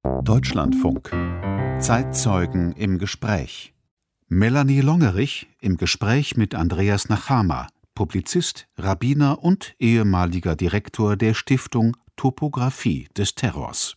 Deutschlandfunk. Zeitzeugen im Gespräch. Melanie Longerich im Gespräch mit Andreas Nachama, Publizist, Rabbiner und ehemaliger Direktor der Stiftung Topographie des Terrors.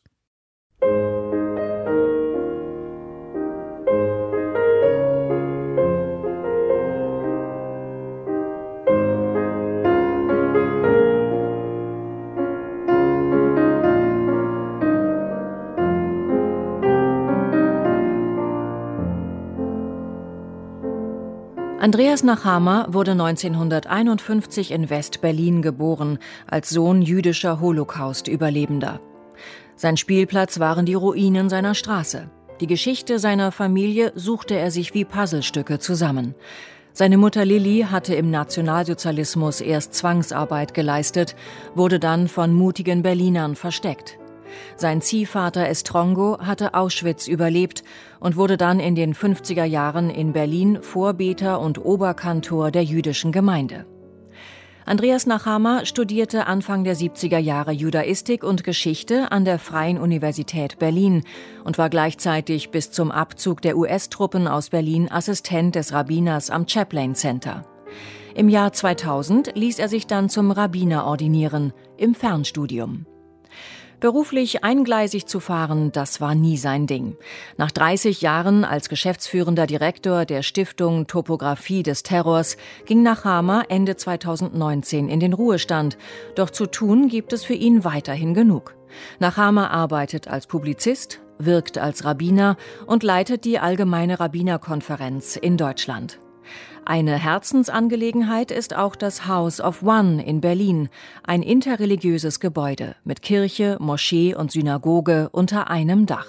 Andreas Nachama wurde 1951 in West-Berlin geboren, als Sohn jüdischer Holocaust-Überlebender. Sein Spielplatz waren die Ruinen seiner Straße. Die Geschichte seiner Familie suchte er sich wie Puzzlestücke zusammen. Seine Mutter Lilli hatte im Nationalsozialismus erst Zwangsarbeit geleistet, wurde dann von mutigen Berlinern versteckt. Sein Ziehvater Estrongo hatte Auschwitz überlebt und wurde dann in den 50er Jahren in Berlin Vorbeter und Oberkantor der jüdischen Gemeinde. Andreas Nachama studierte Anfang der 70er Jahre Judaistik und Geschichte an der Freien Universität Berlin und war gleichzeitig bis zum Abzug der US-Truppen aus Berlin Assistent des Rabbiners am Chaplain Center. Im Jahr 2000 ließ er sich dann zum Rabbiner ordinieren, im Fernstudium. Beruflich eingleisig zu fahren, das war nie sein Ding. Nach 30 Jahren als geschäftsführender Direktor der Stiftung Topographie des Terrors ging Nachama Ende 2019 in den Ruhestand. Doch zu tun gibt es für ihn weiterhin genug. Nachama arbeitet als Publizist, wirkt als Rabbiner und leitet die Allgemeine Rabbinerkonferenz in Deutschland. Eine Herzensangelegenheit ist auch das House of One in Berlin, ein interreligiöses Gebäude mit Kirche, Moschee und Synagoge unter einem Dach.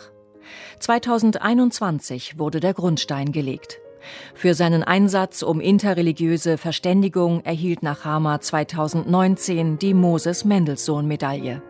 2021 wurde der Grundstein gelegt. Für seinen Einsatz um interreligiöse Verständigung erhielt Nachama 2019 die Moses-Mendelssohn-Medaille.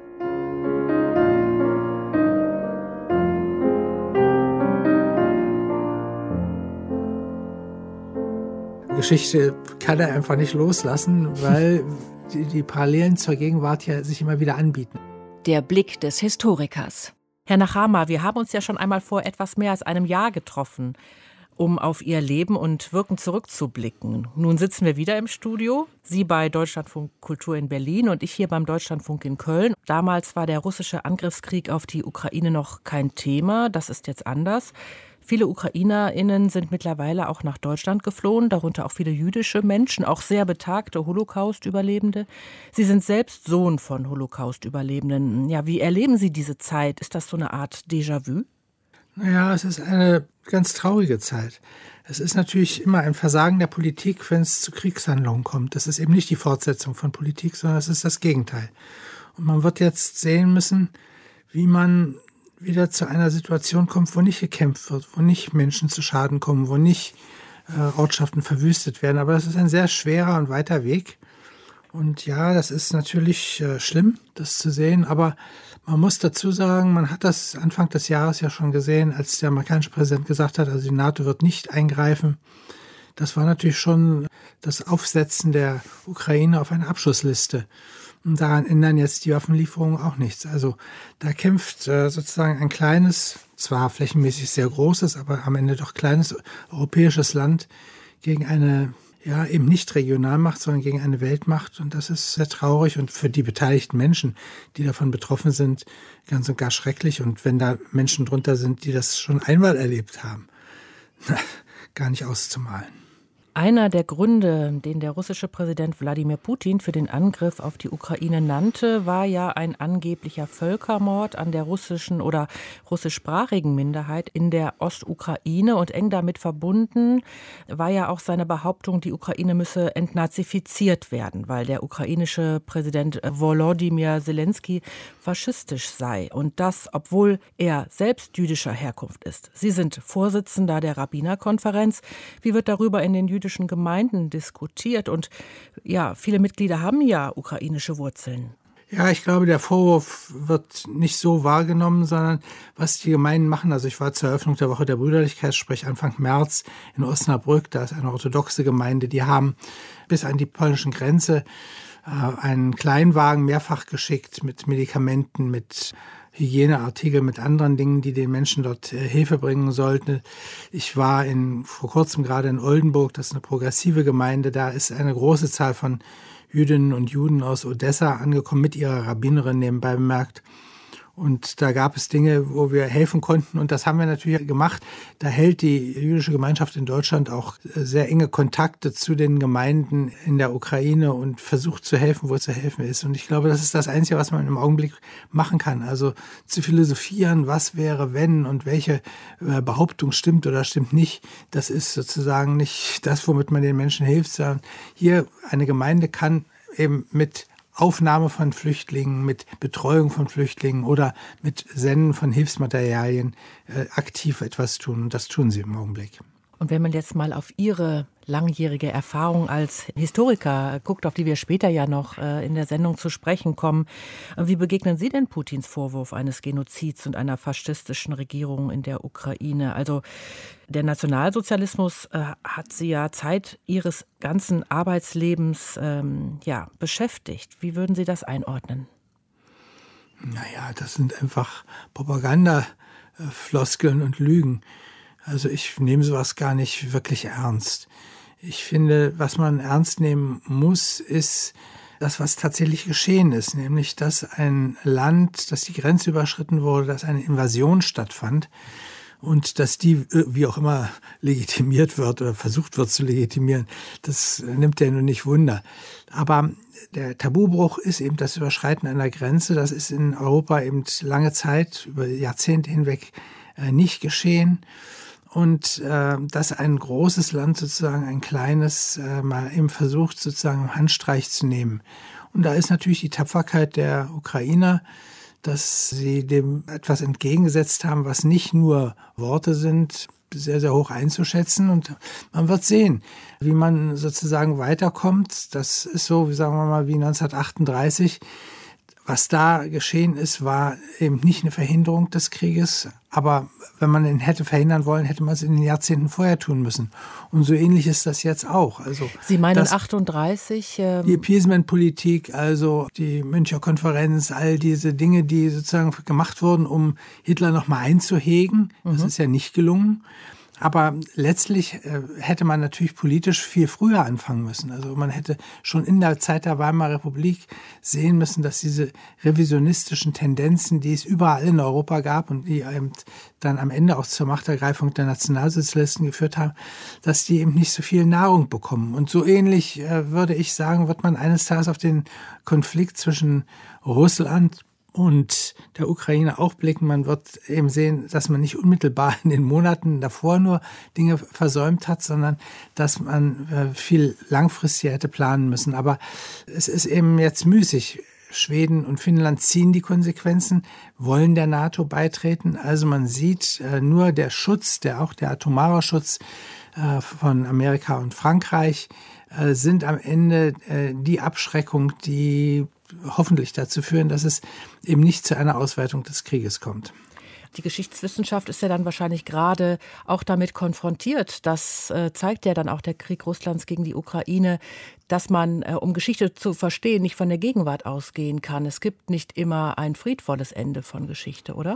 Geschichte kann er einfach nicht loslassen, weil die Parallelen zur Gegenwart ja sich immer wieder anbieten. Der Blick des Historikers. Herr Nachama, wir haben uns ja schon einmal vor etwas mehr als einem Jahr getroffen, um auf Ihr Leben und Wirken zurückzublicken. Nun sitzen wir wieder im Studio, Sie bei Deutschlandfunk Kultur in Berlin und ich hier beim Deutschlandfunk in Köln. Damals war der russische Angriffskrieg auf die Ukraine noch kein Thema, das ist jetzt anders. Viele UkrainerInnen sind mittlerweile auch nach Deutschland geflohen, darunter auch viele jüdische Menschen, auch sehr betagte Holocaust-Überlebende. Sie sind selbst Sohn von Holocaust-Überlebenden. Ja, wie erleben Sie diese Zeit? Ist das so eine Art Déjà-vu? Naja, es ist eine ganz traurige Zeit. Es ist natürlich immer ein Versagen der Politik, wenn es zu Kriegshandlungen kommt. Das ist eben nicht die Fortsetzung von Politik, sondern es ist das Gegenteil. Und man wird jetzt sehen müssen, wie man wieder zu einer Situation kommt, wo nicht gekämpft wird, wo nicht Menschen zu Schaden kommen, wo nicht Ortschaften verwüstet werden. Aber das ist ein sehr schwerer und weiter Weg. Und ja, das ist natürlich schlimm, das zu sehen. Aber man muss dazu sagen, man hat das Anfang des Jahres ja schon gesehen, als der amerikanische Präsident gesagt hat, also die NATO wird nicht eingreifen. Das war natürlich schon das Aufsetzen der Ukraine auf eine Abschussliste. Und daran ändern jetzt die Waffenlieferungen auch nichts. Also da kämpft sozusagen ein kleines, zwar flächenmäßig sehr großes, aber am Ende doch kleines europäisches Land gegen eine, ja eben nicht Regionalmacht, sondern gegen eine Weltmacht. Und das ist sehr traurig und für die beteiligten Menschen, die davon betroffen sind, ganz und gar schrecklich. Und wenn da Menschen drunter sind, die das schon einmal erlebt haben, gar nicht auszumalen. Einer der Gründe, den der russische Präsident Wladimir Putin für den Angriff auf die Ukraine nannte, war ja ein angeblicher Völkermord an der russischen oder russischsprachigen Minderheit in der Ostukraine. Und eng damit verbunden war ja auch seine Behauptung, die Ukraine müsse entnazifiziert werden, weil der ukrainische Präsident Volodymyr Zelensky faschistisch sei. Und das, obwohl er selbst jüdischer Herkunft ist. Sie sind Vorsitzender der Rabbinerkonferenz. Wie wird darüber in den jüdischen Gemeinden diskutiert? Und ja, viele Mitglieder haben ja ukrainische Wurzeln. Ja, ich glaube, der Vorwurf wird nicht so wahrgenommen, sondern was die Gemeinden machen. Also ich war zur Eröffnung der Woche der Brüderlichkeit, sprich Anfang März in Osnabrück. Da ist eine orthodoxe Gemeinde, die haben bis an die polnische Grenze einen Kleinwagen mehrfach geschickt mit Medikamenten, mit Hygieneartikel mit anderen Dingen, die den Menschen dort Hilfe bringen sollten. Ich war vor kurzem gerade in Oldenburg, das ist eine progressive Gemeinde, da ist eine große Zahl von Jüdinnen und Juden aus Odessa angekommen, mit ihrer Rabbinerin nebenbei bemerkt. Und da gab es Dinge, wo wir helfen konnten. Und das haben wir natürlich gemacht. Da hält die jüdische Gemeinschaft in Deutschland auch sehr enge Kontakte zu den Gemeinden in der Ukraine und versucht zu helfen, wo zu helfen ist. Und ich glaube, das ist das Einzige, was man im Augenblick machen kann. Also zu philosophieren, was wäre, wenn und welche Behauptung stimmt oder stimmt nicht. Das ist sozusagen nicht das, womit man den Menschen hilft, sondern hier eine Gemeinde kann eben mit Aufnahme von Flüchtlingen, mit Betreuung von Flüchtlingen oder mit Senden von Hilfsmaterialien aktiv etwas tun. Und das tun sie im Augenblick. Und wenn man jetzt mal auf Ihre langjährige Erfahrung als Historiker guckt, auf die wir später ja noch in der Sendung zu sprechen kommen, wie begegnen Sie denn Putins Vorwurf eines Genozids und einer faschistischen Regierung in der Ukraine? Also der Nationalsozialismus hat Sie ja Zeit Ihres ganzen Arbeitslebens beschäftigt. Wie würden Sie das einordnen? Naja, das sind einfach Propagandafloskeln und Lügen. Also ich nehme sowas gar nicht wirklich ernst. Ich finde, was man ernst nehmen muss, ist das, was tatsächlich geschehen ist. Nämlich, dass ein Land, dass die Grenze überschritten wurde, dass eine Invasion stattfand und dass die, wie auch immer, legitimiert wird oder versucht wird zu legitimieren. Das nimmt ja nun nicht Wunder. Aber der Tabubruch ist eben das Überschreiten einer Grenze. Das ist in Europa eben lange Zeit, über Jahrzehnte hinweg nicht geschehen. Und dass ein großes Land sozusagen ein kleines mal eben versucht, sozusagen im Handstreich zu nehmen. Und da ist natürlich die Tapferkeit der Ukrainer, dass sie dem etwas entgegengesetzt haben, was nicht nur Worte sind, sehr, sehr hoch einzuschätzen. Und man wird sehen, wie man sozusagen weiterkommt. Das ist so, wie sagen wir mal, wie 1938. Was da geschehen ist, war eben nicht eine Verhinderung des Krieges, aber wenn man ihn hätte verhindern wollen, hätte man es in den Jahrzehnten vorher tun müssen. Und so ähnlich ist das jetzt auch. Also Sie meinen 38? Die Appeasement-Politik, also die Münchner Konferenz, all diese Dinge, die sozusagen gemacht wurden, um Hitler noch mal einzuhegen. Das ist ja nicht gelungen. Aber letztlich hätte man natürlich politisch viel früher anfangen müssen. Also man hätte schon in der Zeit der Weimarer Republik sehen müssen, dass diese revisionistischen Tendenzen, die es überall in Europa gab und die eben dann am Ende auch zur Machtergreifung der Nationalsozialisten geführt haben, dass die eben nicht so viel Nahrung bekommen. Und so ähnlich, würde ich sagen, wird man eines Tages auf den Konflikt zwischen Russland und der Ukraine auch blicken. Man wird eben sehen, dass man nicht unmittelbar in den Monaten davor nur Dinge versäumt hat, sondern dass man viel langfristiger hätte planen müssen. Aber es ist eben jetzt müßig. Schweden und Finnland ziehen die Konsequenzen, wollen der NATO beitreten. Also man sieht nur der Schutz, auch der atomare Schutz von Amerika und Frankreich sind am Ende die Abschreckung, die hoffentlich dazu führen, dass es eben nicht zu einer Ausweitung des Krieges kommt. Die Geschichtswissenschaft ist ja dann wahrscheinlich gerade auch damit konfrontiert. Das zeigt ja dann auch der Krieg Russlands gegen die Ukraine, dass man, um Geschichte zu verstehen, nicht von der Gegenwart ausgehen kann. Es gibt nicht immer ein friedvolles Ende von Geschichte, oder?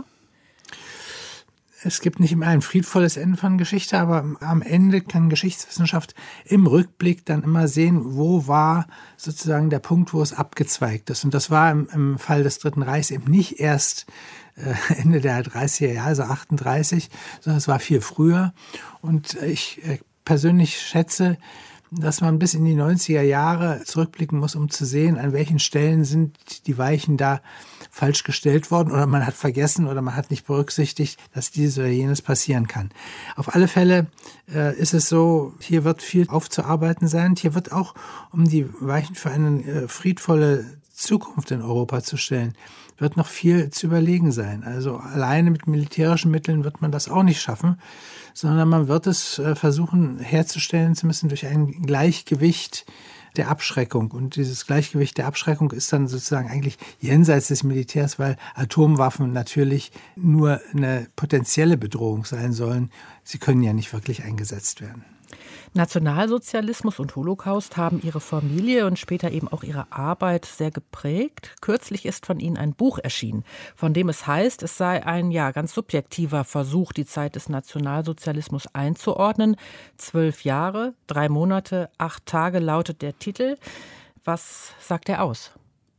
Es gibt nicht immer ein friedvolles Ende von Geschichte, aber am Ende kann Geschichtswissenschaft im Rückblick dann immer sehen, wo war sozusagen der Punkt, wo es abgezweigt ist. Und das war im Fall des Dritten Reichs eben nicht erst Ende der 30er Jahre, also 38, sondern es war viel früher. Und ich persönlich schätze, dass man bis in die 90er Jahre zurückblicken muss, um zu sehen, an welchen Stellen sind die Weichen da falsch gestellt worden oder man hat vergessen oder man hat nicht berücksichtigt, dass dieses oder jenes passieren kann. Auf alle Fälle ist es so, hier wird viel aufzuarbeiten sein. Hier wird auch, um die Weichen für eine friedvolle Zukunft in Europa zu stellen, wird noch viel zu überlegen sein. Also alleine mit militärischen Mitteln wird man das auch nicht schaffen, sondern man wird es versuchen herzustellen, zumindest durch ein Gleichgewicht der Abschreckung. Und dieses Gleichgewicht der Abschreckung ist dann sozusagen eigentlich jenseits des Militärs, weil Atomwaffen natürlich nur eine potenzielle Bedrohung sein sollen. Sie können ja nicht wirklich eingesetzt werden. Nationalsozialismus und Holocaust haben ihre Familie und später eben auch ihre Arbeit sehr geprägt. Kürzlich ist von ihnen ein Buch erschienen, von dem es heißt, es sei ein ganz subjektiver Versuch, die Zeit des Nationalsozialismus einzuordnen. 12 Jahre, 3 Monate, 8 Tage lautet der Titel. Was sagt er aus?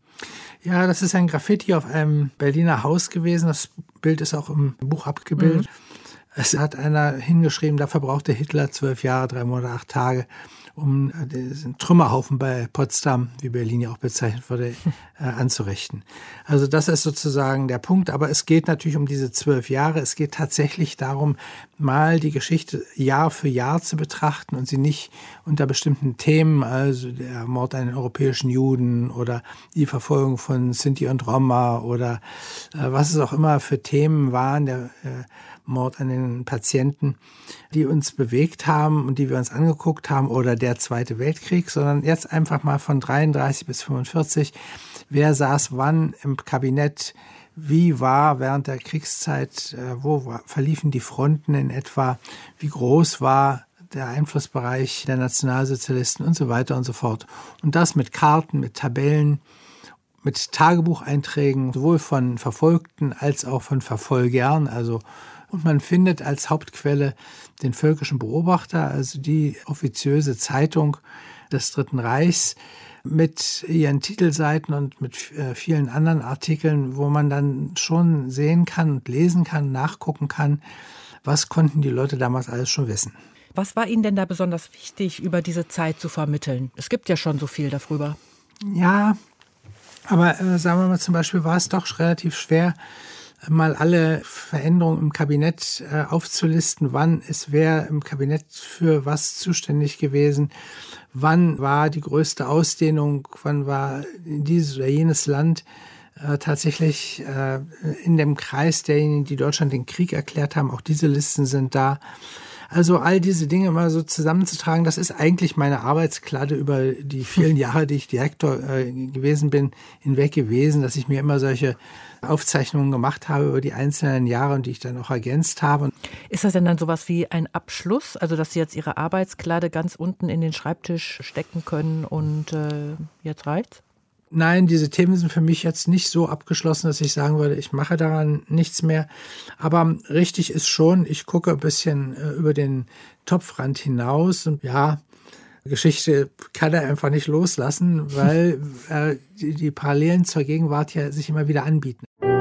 Ja, das ist ein Graffiti auf einem Berliner Haus gewesen. Das Bild ist auch im Buch abgebildet. Es hat einer hingeschrieben, da verbrauchte Hitler 12 Jahre, 3 Monate, 8 Tage, um den Trümmerhaufen bei Potsdam, wie Berlin ja auch bezeichnet wurde, anzurichten. Also das ist sozusagen der Punkt. Aber es geht natürlich um diese 12 Jahre. Es geht tatsächlich darum, mal die Geschichte Jahr für Jahr zu betrachten und sie nicht unter bestimmten Themen, also der Mord an den europäischen Juden oder die Verfolgung von Sinti und Roma oder was es auch immer für Themen waren, der Mord an den Patienten, die uns bewegt haben und die wir uns angeguckt haben, oder der Zweite Weltkrieg, sondern jetzt einfach mal von 33 bis 45. Wer saß wann im Kabinett? Wie war während der Kriegszeit? Verliefen die Fronten in etwa? Wie groß war der Einflussbereich der Nationalsozialisten und so weiter und so fort? Und das mit Karten, mit Tabellen, mit Tagebucheinträgen, sowohl von Verfolgten als auch von Verfolgern, und man findet als Hauptquelle den Völkischen Beobachter, also die offiziöse Zeitung des Dritten Reichs, mit ihren Titelseiten und mit vielen anderen Artikeln, wo man dann schon sehen kann und lesen kann, nachgucken kann, was konnten die Leute damals alles schon wissen. Was war Ihnen denn da besonders wichtig, über diese Zeit zu vermitteln? Es gibt ja schon so viel darüber. Ja, aber sagen wir mal, zum Beispiel war es doch relativ schwer, mal alle Veränderungen im Kabinett aufzulisten. Wann ist wer im Kabinett für was zuständig gewesen? Wann war die größte Ausdehnung? Wann war dieses oder jenes Land tatsächlich in dem Kreis derjenigen, die Deutschland den Krieg erklärt haben? Auch diese Listen sind da. Also all diese Dinge mal so zusammenzutragen, das ist eigentlich meine Arbeitskladde über die vielen Jahre, die ich Direktor gewesen bin, hinweg gewesen, dass ich mir immer solche Aufzeichnungen gemacht habe über die einzelnen Jahre und die ich dann auch ergänzt habe. Ist das denn dann sowas wie ein Abschluss, also dass Sie jetzt Ihre Arbeitskladde ganz unten in den Schreibtisch stecken können und jetzt reicht's? Nein, diese Themen sind für mich jetzt nicht so abgeschlossen, dass ich sagen würde, ich mache daran nichts mehr. Aber richtig ist schon, ich gucke ein bisschen über den Topfrand hinaus. Und ja, Geschichte kann er einfach nicht loslassen, weil die Parallelen zur Gegenwart ja sich immer wieder anbieten.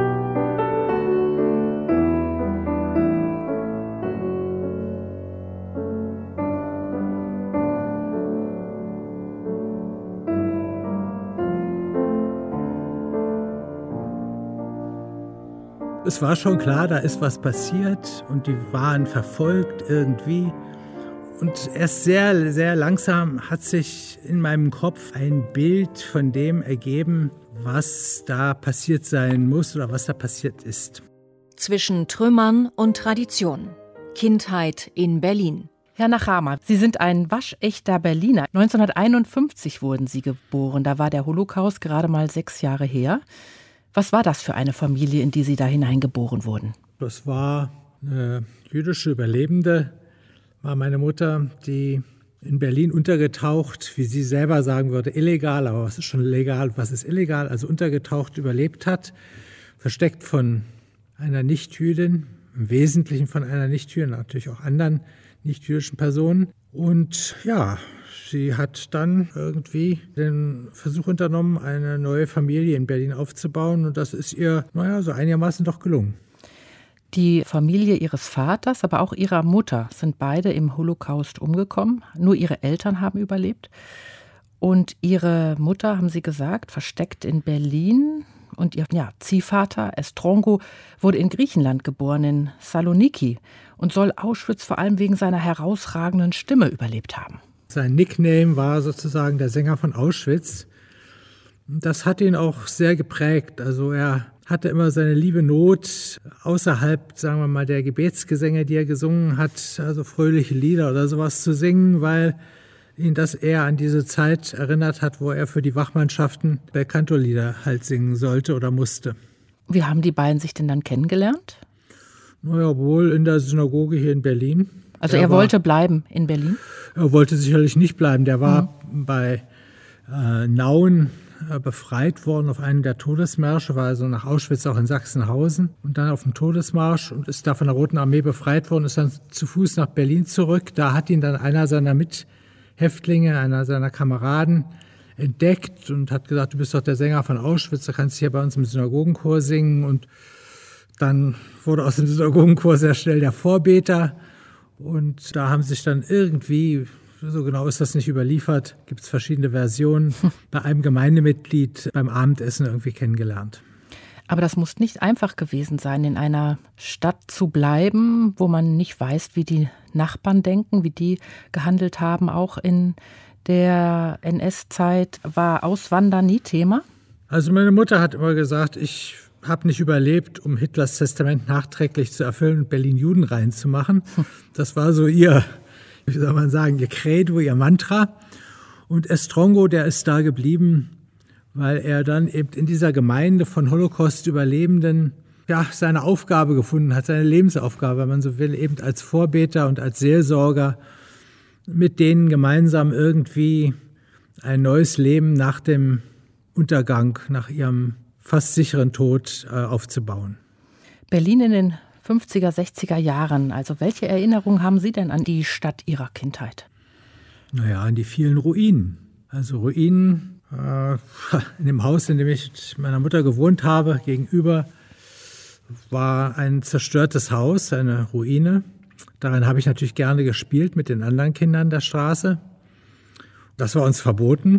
Es war schon klar, da ist was passiert und die waren verfolgt irgendwie. Und erst sehr, sehr langsam hat sich in meinem Kopf ein Bild von dem ergeben, was da passiert sein muss oder was da passiert ist. Zwischen Trümmern und Tradition. Kindheit in Berlin. Herr Nachama, Sie sind ein waschechter Berliner. 1951 wurden Sie geboren. Da war der Holocaust gerade mal 6 Jahre her. Was war das für eine Familie, in die Sie da hineingeboren wurden? Das war eine jüdische Überlebende, war meine Mutter, die in Berlin untergetaucht, wie sie selber sagen würde, illegal, aber was ist schon legal, was ist illegal, also untergetaucht überlebt hat, versteckt von einer Nichtjüdin, im Wesentlichen von einer Nichtjüdin, natürlich auch anderen nichtjüdischen Personen. Und ja, sie hat dann irgendwie den Versuch unternommen, eine neue Familie in Berlin aufzubauen. Und das ist ihr, so einigermaßen doch gelungen. Die Familie Ihres Vaters, aber auch Ihrer Mutter sind beide im Holocaust umgekommen. Nur Ihre Eltern haben überlebt. Und Ihre Mutter, haben Sie gesagt, versteckt in Berlin. Und Ihr Ziehvater, Estrongo, wurde in Griechenland geboren, in Saloniki. Und soll Auschwitz vor allem wegen seiner herausragenden Stimme überlebt haben. Sein Nickname war sozusagen der Sänger von Auschwitz. Das hat ihn auch sehr geprägt. Also er hatte immer seine liebe Not außerhalb, sagen wir mal, der Gebetsgesänge, die er gesungen hat, also fröhliche Lieder oder sowas zu singen, weil ihn das eher an diese Zeit erinnert hat, wo er für die Wachmannschaften Belcanto-Lieder halt singen sollte oder musste. Wie haben die beiden sich denn dann kennengelernt? Wohl in der Synagoge hier in Berlin. Also er wollte bleiben in Berlin? Er wollte sicherlich nicht bleiben. Der war bei Nauen befreit worden auf einem der Todesmärsche, war also nach Auschwitz auch in Sachsenhausen und dann auf dem Todesmarsch und ist da von der Roten Armee befreit worden, ist dann zu Fuß nach Berlin zurück. Da hat ihn dann einer seiner Mithäftlinge, einer seiner Kameraden entdeckt und hat gesagt, du bist doch der Sänger von Auschwitz, da kannst du hier bei uns im Synagogenchor singen. Und dann wurde aus dem Synagogenchor sehr schnell der Vorbeter und da haben sich dann irgendwie, so genau ist das nicht überliefert, gibt es verschiedene Versionen, bei einem Gemeindemitglied beim Abendessen irgendwie kennengelernt. Aber das muss nicht einfach gewesen sein, in einer Stadt zu bleiben, wo man nicht weiß, wie die Nachbarn denken, wie die gehandelt haben. Auch in der NS-Zeit war Auswandern nie Thema? Also meine Mutter hat immer gesagt, ich habe nicht überlebt, um Hitlers Testament nachträglich zu erfüllen und Berlin judenrein zu machen. Das war so ihr, wie soll man sagen, ihr Credo, ihr Mantra. Und Estrongo, der ist da geblieben, weil er dann eben in dieser Gemeinde von Holocaust-Überlebenden seine Aufgabe gefunden hat, seine Lebensaufgabe, wenn man so will, eben als Vorbeter und als Seelsorger mit denen gemeinsam irgendwie ein neues Leben nach dem Untergang, nach ihrem fast sicheren Tod aufzubauen. Berlin in den 50er, 60er Jahren. Also welche Erinnerungen haben Sie denn an die Stadt Ihrer Kindheit? Naja, an die vielen Ruinen. Also Ruinen in dem Haus, in dem ich mit meiner Mutter gewohnt habe, gegenüber war ein zerstörtes Haus, eine Ruine. Darin habe ich natürlich gerne gespielt mit den anderen Kindern der Straße. Das war uns verboten,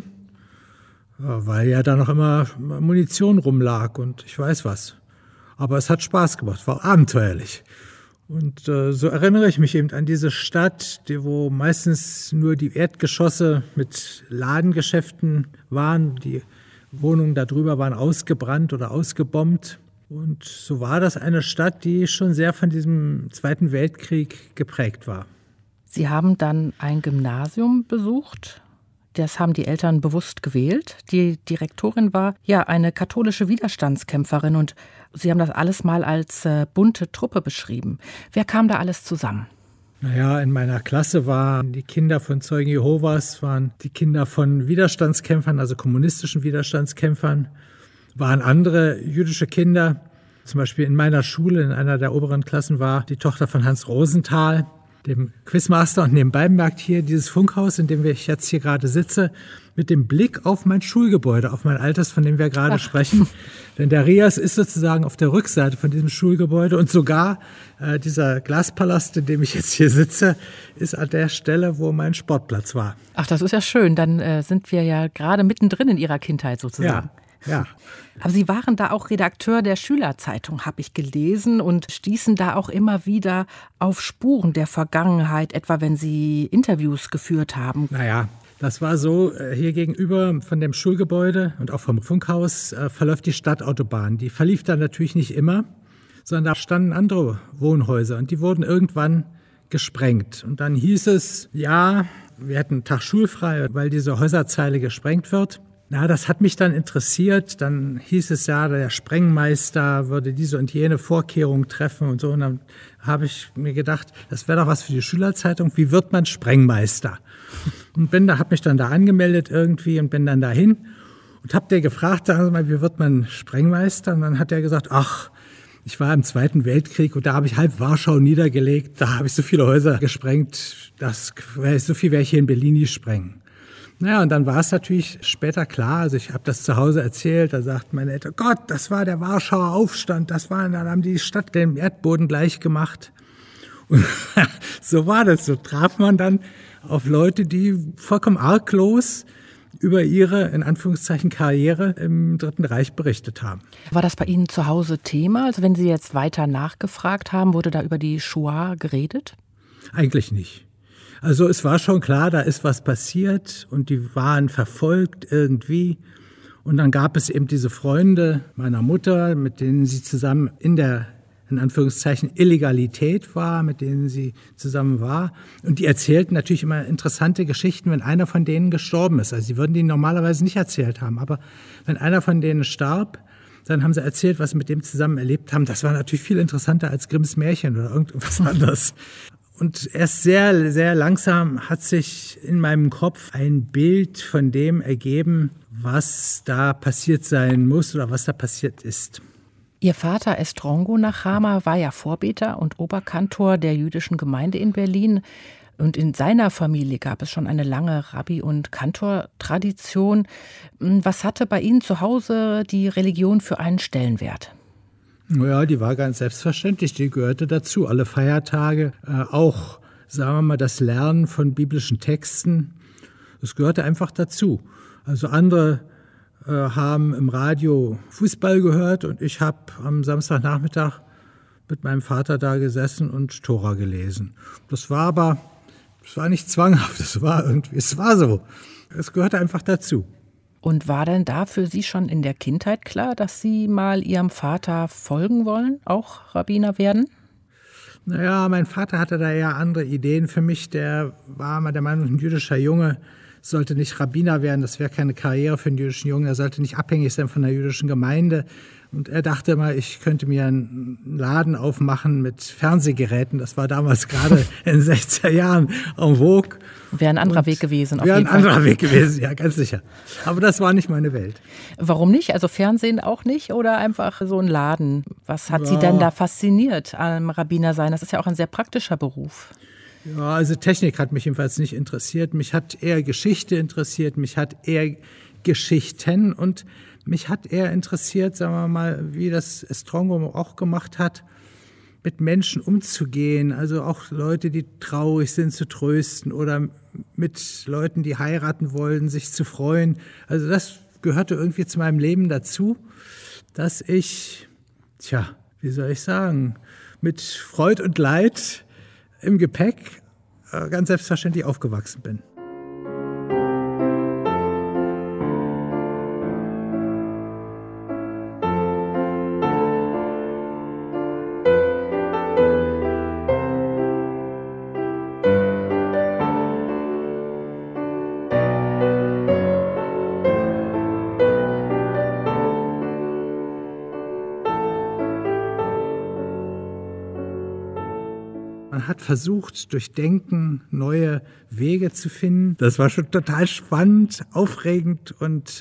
weil ja da noch immer Munition rumlag und ich weiß was. Aber es hat Spaß gemacht, war abenteuerlich. Und so erinnere ich mich eben an diese Stadt, wo meistens nur die Erdgeschosse mit Ladengeschäften waren. Die Wohnungen darüber waren ausgebrannt oder ausgebombt. Und so war das eine Stadt, die schon sehr von diesem Zweiten Weltkrieg geprägt war. Sie haben dann ein Gymnasium besucht. Das haben die Eltern bewusst gewählt. Die Direktorin war eine katholische Widerstandskämpferin und Sie haben das alles mal als bunte Truppe beschrieben. Wer kam da alles zusammen? Naja, in meiner Klasse waren die Kinder von Zeugen Jehovas, waren die Kinder von Widerstandskämpfern, also kommunistischen Widerstandskämpfern, waren andere jüdische Kinder. Zum Beispiel in meiner Schule, in einer der oberen Klassen, war die Tochter von Hans Rosenthal, dem Quizmaster, und nebenbei bemerkt hier dieses Funkhaus, in dem ich jetzt hier gerade sitze, mit dem Blick auf mein Schulgebäude, auf mein altes, von dem wir gerade sprechen. Denn der Rias ist sozusagen auf der Rückseite von diesem Schulgebäude und sogar dieser Glaspalast, in dem ich jetzt hier sitze, ist an der Stelle, wo mein Sportplatz war. Ach, das ist ja schön. Dann sind wir ja gerade mittendrin in Ihrer Kindheit sozusagen. Ja. Aber Sie waren da auch Redakteur der Schülerzeitung, habe ich gelesen, und stießen da auch immer wieder auf Spuren der Vergangenheit, etwa wenn Sie Interviews geführt haben. Naja, das war so, hier gegenüber von dem Schulgebäude und auch vom Funkhaus verläuft die Stadtautobahn. Die verlief da natürlich nicht immer, sondern da standen andere Wohnhäuser und die wurden irgendwann gesprengt. Und dann hieß es, wir hätten einen Tag schulfrei, weil diese Häuserzeile gesprengt wird. Na, das hat mich dann interessiert. Dann hieß es der Sprengmeister würde diese und jene Vorkehrungen treffen und so. Und dann habe ich mir gedacht, das wäre doch was für die Schülerzeitung. Wie wird man Sprengmeister? Und habe mich dann da angemeldet irgendwie und bin dann dahin und habe der gefragt, sagen Sie mal, wie wird man Sprengmeister? Und dann hat er gesagt, ich war im Zweiten Weltkrieg und da habe ich halb Warschau niedergelegt. Da habe ich so viele Häuser gesprengt, so viel werde ich hier in Berlin nie sprengen. Naja, und dann war es natürlich später klar, also ich habe das zu Hause erzählt, da sagten meine Eltern, Gott, das war der Warschauer Aufstand, dann haben die Stadt dem Erdboden gleich gemacht. Und so war das, so traf man dann auf Leute, die vollkommen arglos über ihre, in Anführungszeichen, Karriere im Dritten Reich berichtet haben. War das bei Ihnen zu Hause Thema? Also wenn Sie jetzt weiter nachgefragt haben, wurde da über die Shoah geredet? Eigentlich nicht. Also es war schon klar, da ist was passiert und die waren verfolgt irgendwie. Und dann gab es eben diese Freunde meiner Mutter, mit denen sie zusammen in der, in Anführungszeichen, Illegalität war, mit denen sie zusammen war. Und die erzählten natürlich immer interessante Geschichten, wenn einer von denen gestorben ist. Also sie würden die normalerweise nicht erzählt haben. Aber wenn einer von denen starb, dann haben sie erzählt, was sie mit dem zusammen erlebt haben. Das war natürlich viel interessanter als Grimms Märchen oder irgendwas anderes. Und erst sehr, sehr langsam hat sich in meinem Kopf ein Bild von dem ergeben, was da passiert sein muss oder was da passiert ist. Ihr Vater Estrongo Nachama war ja Vorbeter und Oberkantor der jüdischen Gemeinde in Berlin. Und in seiner Familie gab es schon eine lange Rabbi- und Kantor-Tradition. Was hatte bei Ihnen zu Hause die Religion für einen Stellenwert? Ja, die war ganz selbstverständlich, die gehörte dazu. Alle Feiertage, auch, sagen wir mal, das Lernen von biblischen Texten, das gehörte einfach dazu. Also andere haben im Radio Fußball gehört und ich habe am Samstagnachmittag mit meinem Vater da gesessen und Tora gelesen. Das war nicht zwanghaft, es war so. Es gehörte einfach dazu. Und war denn da für Sie schon in der Kindheit klar, dass Sie mal Ihrem Vater folgen wollen, auch Rabbiner werden? Naja, mein Vater hatte da ja andere Ideen für mich. Der war mal der Meinung, ein jüdischer Junge sollte nicht Rabbiner werden. Das wäre keine Karriere für einen jüdischen Jungen. Er sollte nicht abhängig sein von der jüdischen Gemeinde. Und er dachte mal, ich könnte mir einen Laden aufmachen mit Fernsehgeräten. Das war damals gerade in den 60er Jahren en vogue. Wäre ein anderer Weg gewesen, auf jeden Fall. Wäre ein anderer Weg gewesen, ja, ganz sicher. Aber das war nicht meine Welt. Warum nicht? Also Fernsehen auch nicht oder einfach so ein Laden? Was hat Sie denn da fasziniert am Rabbiner sein? Das ist ja auch ein sehr praktischer Beruf. Ja, also Technik hat mich jedenfalls nicht interessiert. Mich hat eher Geschichte interessiert, mich hat eher Geschichten und mich hat eher interessiert, sagen wir mal, wie das Estrongo auch gemacht hat, mit Menschen umzugehen. Also auch Leute, die traurig sind, zu trösten oder mit Leuten, die heiraten wollen, sich zu freuen. Also das gehörte irgendwie zu meinem Leben dazu, dass ich, wie soll ich sagen, mit Freud und Leid im Gepäck ganz selbstverständlich aufgewachsen bin. Man hat versucht, durch Denken neue Wege zu finden. Das war schon total spannend, aufregend und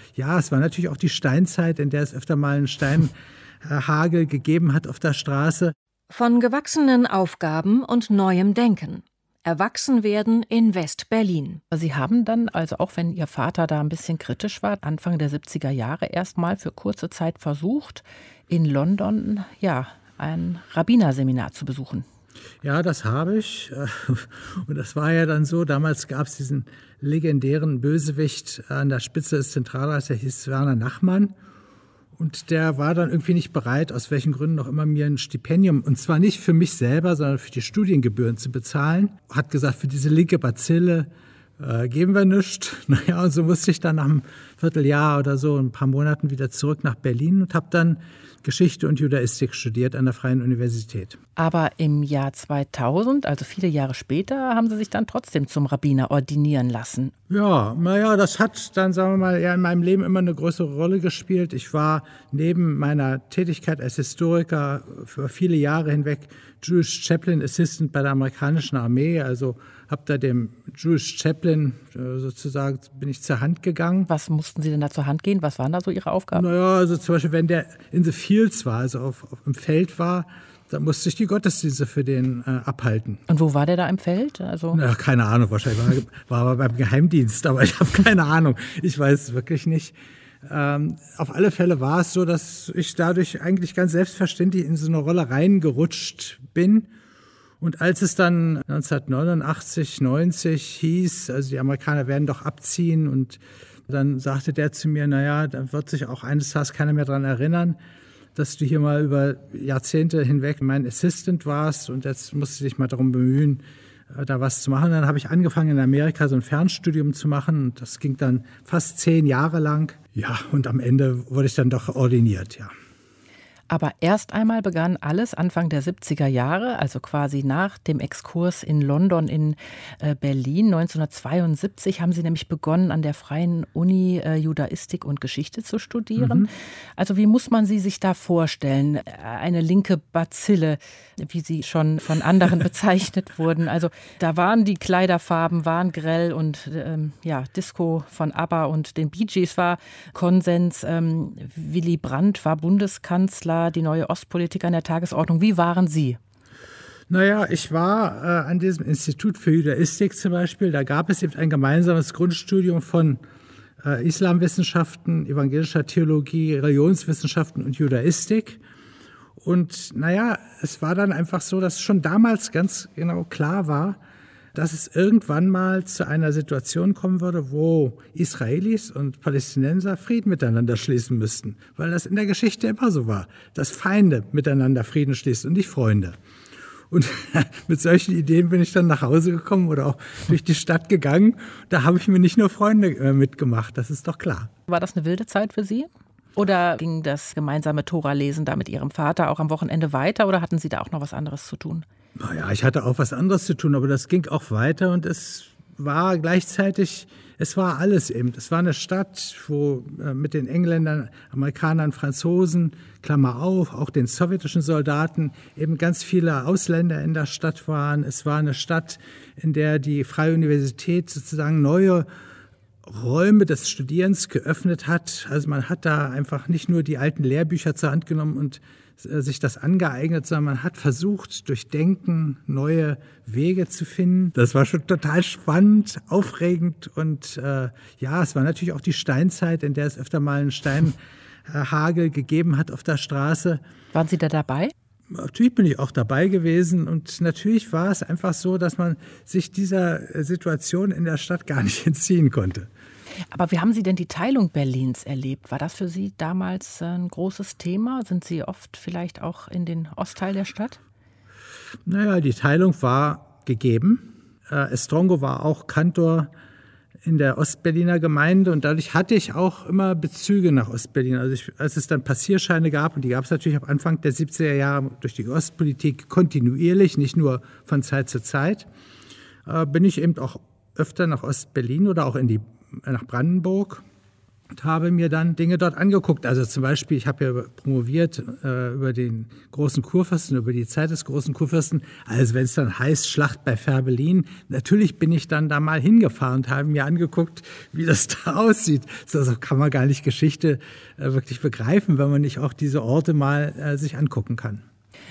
es war natürlich auch die Steinzeit, in der es öfter mal einen Steinhagel gegeben hat auf der Straße. Von gewachsenen Aufgaben und neuem Denken. Erwachsenwerden in West-Berlin. Sie haben dann, also auch wenn Ihr Vater da ein bisschen kritisch war, Anfang der 70er Jahre erstmal für kurze Zeit versucht, in London ein Rabbinerseminar zu besuchen. Ja, das habe ich. Und das war ja dann so, damals gab es diesen legendären Bösewicht an der Spitze des Zentralrats, der hieß Werner Nachmann. Und der war dann irgendwie nicht bereit, aus welchen Gründen auch immer, mir ein Stipendium, und zwar nicht für mich selber, sondern für die Studiengebühren zu bezahlen. Hat gesagt, für diese linke Bazille geben wir nichts. Naja, und so musste ich dann nach einem Vierteljahr oder so, ein paar Monaten wieder zurück nach Berlin und habe dann Geschichte und Judaistik studiert an der Freien Universität. Aber im Jahr 2000, also viele Jahre später, haben Sie sich dann trotzdem zum Rabbiner ordinieren lassen. Ja, naja, das hat dann, sagen wir mal, in meinem Leben immer eine größere Rolle gespielt. Ich war neben meiner Tätigkeit als Historiker für viele Jahre hinweg Jewish Chaplain Assistant bei der amerikanischen Armee, also habe da dem Jewish Chaplain sozusagen, bin ich zur Hand gegangen. Was mussten Sie denn da zur Hand gehen? Was waren da so Ihre Aufgaben? Naja, also zum Beispiel, wenn der in the fields war, also im Feld war, da musste ich die Gottesdienste für den abhalten. Und wo war der da im Feld? Also keine Ahnung, wahrscheinlich war er beim Geheimdienst, aber ich habe keine Ahnung. Ich weiß es wirklich nicht. Auf alle Fälle war es so, dass ich dadurch eigentlich ganz selbstverständlich in so eine Rolle reingerutscht bin. Und als es dann 1989, 90 hieß, also die Amerikaner werden doch abziehen, und dann sagte der zu mir, naja, da wird sich auch eines Tages keiner mehr daran erinnern, dass du hier mal über Jahrzehnte hinweg mein Assistant warst und jetzt musst du dich mal darum bemühen, da was zu machen. Dann habe ich angefangen, in Amerika so ein Fernstudium zu machen und das ging dann fast 10 Jahre lang. Ja, und am Ende wurde ich dann doch ordiniert, ja. Aber erst einmal begann alles Anfang der 70er Jahre, also quasi nach dem Exkurs in London, in Berlin. 1972 haben Sie nämlich begonnen, an der Freien Uni Judaistik und Geschichte zu studieren. Also wie muss man sie sich da vorstellen? Eine linke Bazille, wie sie schon von anderen bezeichnet wurden. Also da waren die Kleiderfarben, waren grell und Disco von ABBA und den Bee Gees war Konsens. Willy Brandt war Bundeskanzler. Die neue Ostpolitik an der Tagesordnung. Wie waren Sie? Naja, ich war an diesem Institut für Judaistik zum Beispiel. Da gab es eben ein gemeinsames Grundstudium von Islamwissenschaften, evangelischer Theologie, Religionswissenschaften und Judaistik. Und naja, es war dann einfach so, dass schon damals ganz genau klar war, dass es irgendwann mal zu einer Situation kommen würde, wo Israelis und Palästinenser Frieden miteinander schließen müssten. Weil das in der Geschichte immer so war, dass Feinde miteinander Frieden schließen und nicht Freunde. Und mit solchen Ideen bin ich dann nach Hause gekommen oder auch durch die Stadt gegangen. Da habe ich mir nicht nur Freunde mitgemacht, das ist doch klar. War das eine wilde Zeit für Sie? Oder ging das gemeinsame Tora-Lesen da mit Ihrem Vater auch am Wochenende weiter? Oder hatten Sie da auch noch was anderes zu tun? Naja, ich hatte auch was anderes zu tun, aber das ging auch weiter und es war gleichzeitig, es war alles eben. Es war eine Stadt, wo mit den Engländern, Amerikanern, Franzosen, Klammer auf, auch den sowjetischen Soldaten, eben ganz viele Ausländer in der Stadt waren. Es war eine Stadt, in der die Freie Universität sozusagen neue Räume des Studierens geöffnet hat. Also man hat da einfach nicht nur die alten Lehrbücher zur Hand genommen und sich das angeeignet, sondern man hat versucht, durch Denken neue Wege zu finden. Das war schon total spannend, aufregend und es war natürlich auch die Steinzeit, in der es öfter mal einen Steinhagel gegeben hat auf der Straße. Waren Sie da dabei? Natürlich bin ich auch dabei gewesen und natürlich war es einfach so, dass man sich dieser Situation in der Stadt gar nicht entziehen konnte. Aber wie haben Sie denn die Teilung Berlins erlebt? War das für Sie damals ein großes Thema? Sind Sie oft vielleicht auch in den Ostteil der Stadt? Naja, die Teilung war gegeben. Estrongo war auch Kantor in der Ostberliner Gemeinde und dadurch hatte ich auch immer Bezüge nach Ostberlin. Also als es dann Passierscheine gab, und die gab es natürlich ab Anfang der 70er Jahre durch die Ostpolitik kontinuierlich, nicht nur von Zeit zu Zeit, bin ich eben auch öfter nach Ostberlin oder auch nach Brandenburg und habe mir dann Dinge dort angeguckt. Also zum Beispiel, ich habe ja promoviert über den großen Kurfürsten, über die Zeit des großen Kurfürsten. Also wenn es dann heißt Schlacht bei Fehrbellin, natürlich bin ich dann da mal hingefahren und habe mir angeguckt, wie das da aussieht. So kann man gar nicht Geschichte wirklich begreifen, wenn man nicht auch diese Orte mal sich angucken kann.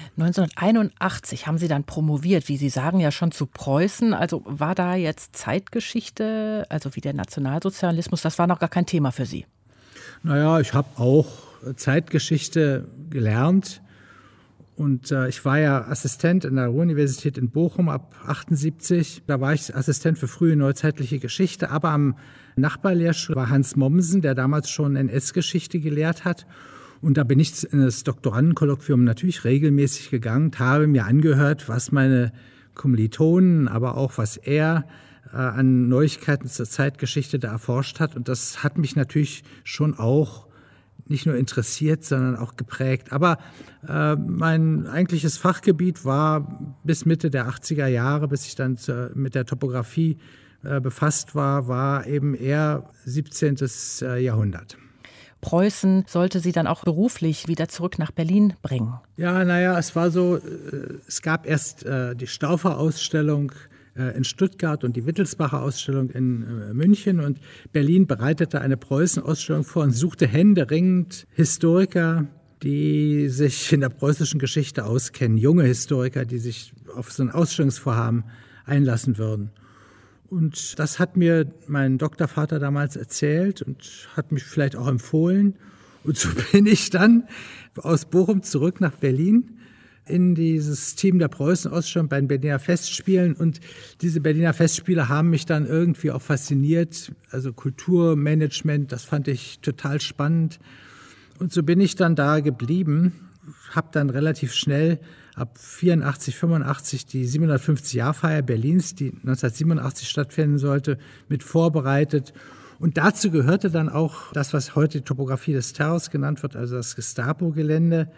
1981 haben Sie dann promoviert, wie Sie sagen, ja schon zu Preußen. Also war da jetzt Zeitgeschichte, also wie der Nationalsozialismus, das war noch gar kein Thema für Sie? Naja, ich habe auch Zeitgeschichte gelernt und ich war ja Assistent in der Ruhr-Universität in Bochum ab 1978. Da war ich Assistent für frühe neuzeitliche Geschichte, aber am Nachbarlehrstuhl war Hans Mommsen, der damals schon NS-Geschichte gelehrt hat. Und da bin ich in das Doktorandenkolloquium natürlich regelmäßig gegangen, habe mir angehört, was meine Kommilitonen, aber auch was er an Neuigkeiten zur Zeitgeschichte da erforscht hat. Und das hat mich natürlich schon auch nicht nur interessiert, sondern auch geprägt. Aber mein eigentliches Fachgebiet war bis Mitte der 80er Jahre, bis ich dann mit der Topographie befasst war eben eher 17. Jahrhundert. Preußen sollte Sie dann auch beruflich wieder zurück nach Berlin bringen? Ja, naja, es war so, es gab erst die Stauffer-Ausstellung in Stuttgart und die Wittelsbacher Ausstellung in München und Berlin bereitete eine Preußen-Ausstellung vor und suchte händeringend Historiker, die sich in der preußischen Geschichte auskennen, junge Historiker, die sich auf so ein Ausstellungsvorhaben einlassen würden. Und das hat mir mein Doktorvater damals erzählt und hat mich vielleicht auch empfohlen. Und so bin ich dann aus Bochum zurück nach Berlin in dieses Team der Preußen-Ausstellung bei den Berliner Festspielen. Und diese Berliner Festspiele haben mich dann irgendwie auch fasziniert. Also Kulturmanagement, das fand ich total spannend. Und so bin ich dann da geblieben, habe dann relativ schnell ab 84, 85 die 750-Jahr-Feier Berlins, die 1987 stattfinden sollte, mit vorbereitet. Und dazu gehörte dann auch das, was heute die Topographie des Terrors genannt wird, also das Gestapo-Gelände.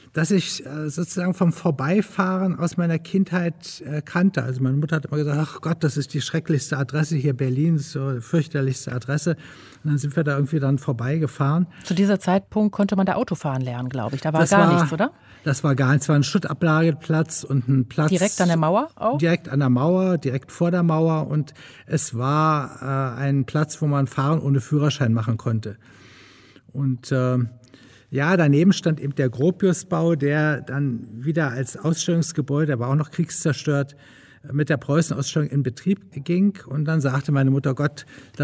das ich sozusagen vom Vorbeifahren aus meiner Kindheit kannte. Also meine Mutter hat immer gesagt, ach Gott, das ist die schrecklichste Adresse hier Berlins, so die fürchterlichste Adresse. Und dann sind wir da irgendwie dann vorbeigefahren. Zu dieser Zeitpunkt konnte man da Autofahren lernen, glaube ich. Da war gar nichts, oder? Das war gar nichts. Es war ein Schuttabladeplatz und ein Platz. Direkt an der Mauer auch? Direkt an der Mauer, direkt vor der Mauer. Und es war ein Platz, wo man Fahren ohne Führerschein machen konnte. Und daneben stand eben der Gropiusbau, der dann wieder als Ausstellungsgebäude, der war auch noch kriegszerstört, mit der Preußenausstellung in Betrieb ging. Und dann sagte meine Mutter, Gott,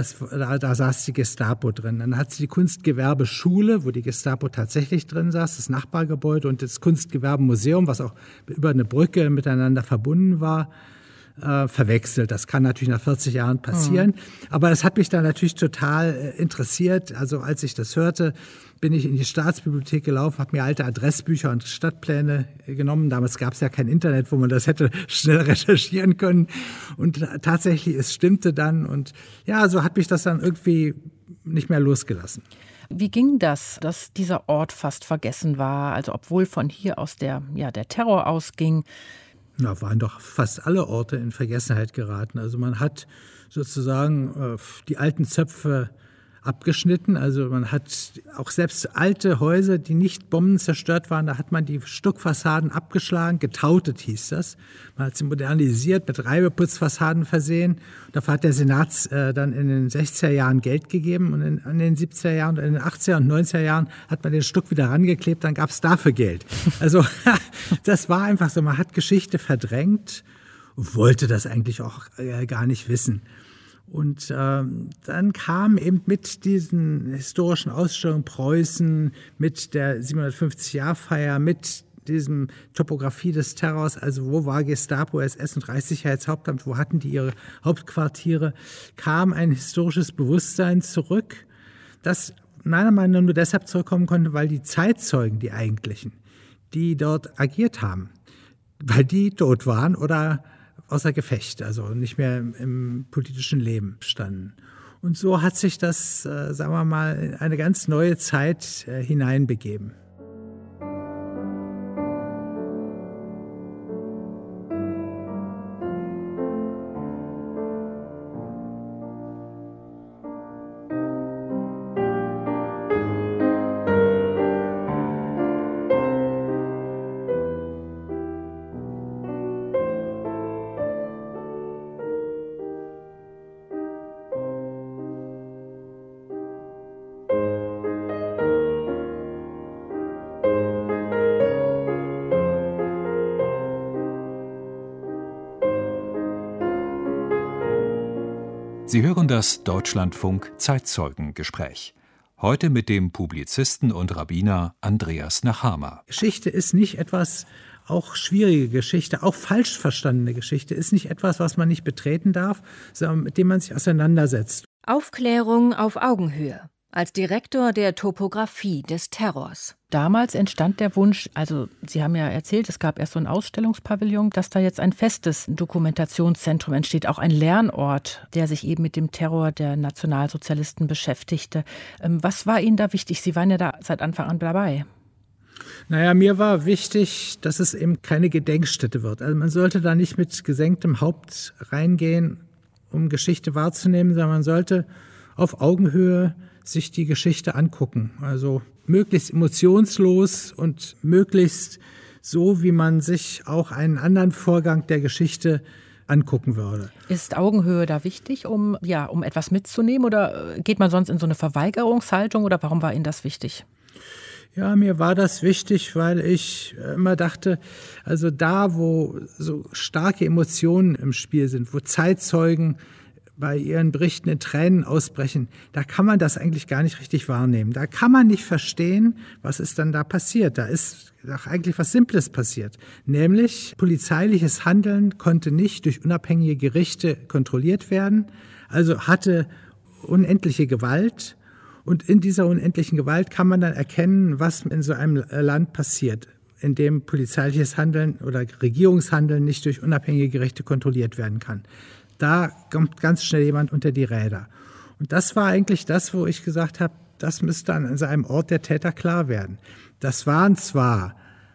da saß die Gestapo drin. Dann hat sie die Kunstgewerbeschule, wo die Gestapo tatsächlich drin saß, das Nachbargebäude und das Kunstgewerbemuseum, was auch über eine Brücke miteinander verbunden war, verwechselt. Das kann natürlich nach 40 Jahren passieren. Aber das hat mich dann natürlich total interessiert. Also als ich das hörte, bin ich in die Staatsbibliothek gelaufen, habe mir alte Adressbücher und Stadtpläne genommen. Damals gab es ja kein Internet, wo man das hätte schnell recherchieren können. Und tatsächlich, es stimmte dann. Und ja, so hat mich das dann irgendwie nicht mehr losgelassen. Wie ging das, dass dieser Ort fast vergessen war? Also obwohl von hier aus der Terror ausging. Na, waren doch fast alle Orte in Vergessenheit geraten. Also man hat sozusagen die alten Zöpfe abgeschnitten. Also man hat auch selbst alte Häuser, die nicht bombenzerstört waren, da hat man die Stuckfassaden abgeschlagen, getautet hieß das. Man hat sie modernisiert, mit Reibeputzfassaden versehen. Dafür hat der Senat dann in den 60er Jahren Geld gegeben und in den 70er Jahren, in den 80er und 90er Jahren hat man den Stuck wieder rangeklebt, dann gab es dafür Geld. Also das war einfach so, man hat Geschichte verdrängt und wollte das eigentlich auch gar nicht wissen. Und dann kam eben mit diesen historischen Ausstellungen Preußen, mit der 750-Jahr-Feier, mit diesem Topografie des Terrors, also wo war Gestapo, SS und Reichssicherheitshauptamt, wo hatten die ihre Hauptquartiere, kam ein historisches Bewusstsein zurück, das meiner Meinung nach nur deshalb zurückkommen konnte, weil die Zeitzeugen, die eigentlichen, die dort agiert haben, weil die tot waren oder außer Gefecht, also nicht mehr im politischen Leben standen. Und so hat sich das, sagen wir mal, in eine ganz neue Zeit hineinbegeben. Sie hören das Deutschlandfunk-Zeitzeugengespräch. Heute mit dem Publizisten und Rabbiner Andreas Nachama. Geschichte ist nicht etwas, auch schwierige Geschichte, auch falsch verstandene Geschichte, ist nicht etwas, was man nicht betreten darf, sondern mit dem man sich auseinandersetzt. Aufklärung auf Augenhöhe. Als Direktor der Topographie des Terrors. Damals entstand der Wunsch, also Sie haben ja erzählt, es gab erst so ein Ausstellungspavillon, dass da jetzt ein festes Dokumentationszentrum entsteht, auch ein Lernort, der sich eben mit dem Terror der Nationalsozialisten beschäftigte. Was war Ihnen da wichtig? Sie waren ja da seit Anfang an dabei. Naja, mir war wichtig, dass es eben keine Gedenkstätte wird. Also man sollte da nicht mit gesenktem Haupt reingehen, um Geschichte wahrzunehmen, sondern man sollte auf Augenhöhe sich die Geschichte angucken. Also möglichst emotionslos und möglichst so, wie man sich auch einen anderen Vorgang der Geschichte angucken würde. Ist Augenhöhe da wichtig, um etwas mitzunehmen? Oder geht man sonst in so eine Verweigerungshaltung? Oder warum war Ihnen das wichtig? Ja, mir war das wichtig, weil ich immer dachte, also da, wo so starke Emotionen im Spiel sind, wo Zeitzeugen bei ihren Berichten in Tränen ausbrechen, da kann man das eigentlich gar nicht richtig wahrnehmen. Da kann man nicht verstehen, was ist dann da passiert. Da ist doch eigentlich was Simples passiert. Nämlich polizeiliches Handeln konnte nicht durch unabhängige Gerichte kontrolliert werden, also hatte unendliche Gewalt. Und in dieser unendlichen Gewalt kann man dann erkennen, was in so einem Land passiert, in dem polizeiliches Handeln oder Regierungshandeln nicht durch unabhängige Gerichte kontrolliert werden kann. Da kommt ganz schnell jemand unter die Räder. Und das war eigentlich das, wo ich gesagt habe, das müsste an seinem Ort der Täter klar werden. Das waren zwar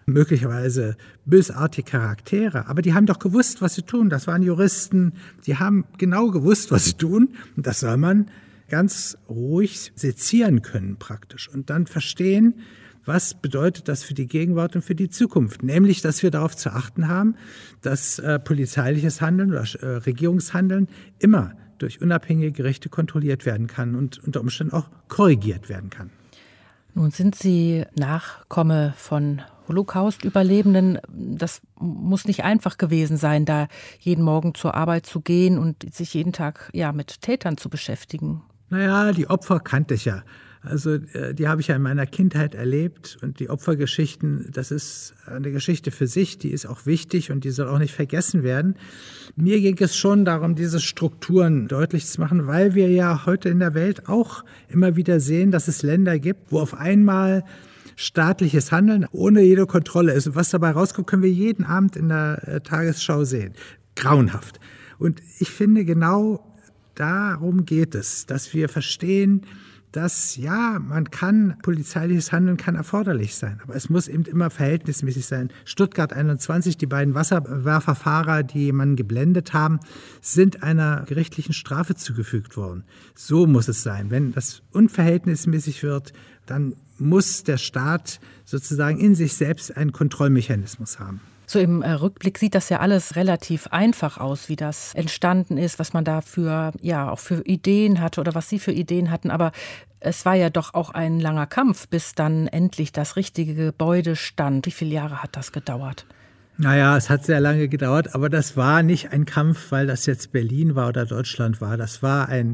möglicherweise bösartige Charaktere, aber die haben doch gewusst, was sie tun. Das waren Juristen, die haben genau gewusst, was sie tun. Und das soll man ganz ruhig sezieren können praktisch und dann verstehen, was bedeutet das für die Gegenwart und für die Zukunft. Nämlich, dass wir darauf zu achten haben, dass polizeiliches Handeln oder Regierungshandeln immer durch unabhängige Gerichte kontrolliert werden kann und unter Umständen auch korrigiert werden kann. Nun sind Sie Nachkomme von Holocaust-Überlebenden. Das muss nicht einfach gewesen sein, da jeden Morgen zur Arbeit zu gehen und sich jeden Tag mit Tätern zu beschäftigen. Naja, die Opfer kannte ich ja. Also die habe ich ja in meiner Kindheit erlebt und die Opfergeschichten, das ist eine Geschichte für sich, die ist auch wichtig und die soll auch nicht vergessen werden. Mir ging es schon darum, diese Strukturen deutlich zu machen, weil wir ja heute in der Welt auch immer wieder sehen, dass es Länder gibt, wo auf einmal staatliches Handeln ohne jede Kontrolle ist. Und was dabei rauskommt, können wir jeden Abend in der Tagesschau sehen. Grauenhaft. Und ich finde, genau darum geht es, dass wir verstehen, dass polizeiliches Handeln kann erforderlich sein, aber es muss eben immer verhältnismäßig sein. Stuttgart 21, die beiden Wasserwerferfahrer, die jemanden geblendet haben, sind einer gerichtlichen Strafe zugefügt worden. So muss es sein. Wenn das unverhältnismäßig wird, dann muss der Staat sozusagen in sich selbst einen Kontrollmechanismus haben. So im Rückblick sieht das ja alles relativ einfach aus, wie das entstanden ist, was man da auch für Ideen hatte oder was Sie für Ideen hatten. Aber es war ja doch auch ein langer Kampf, bis dann endlich das richtige Gebäude stand. Wie viele Jahre hat das gedauert? Naja, es hat sehr lange gedauert, aber das war nicht ein Kampf, weil das jetzt Berlin war oder Deutschland war. Das war ein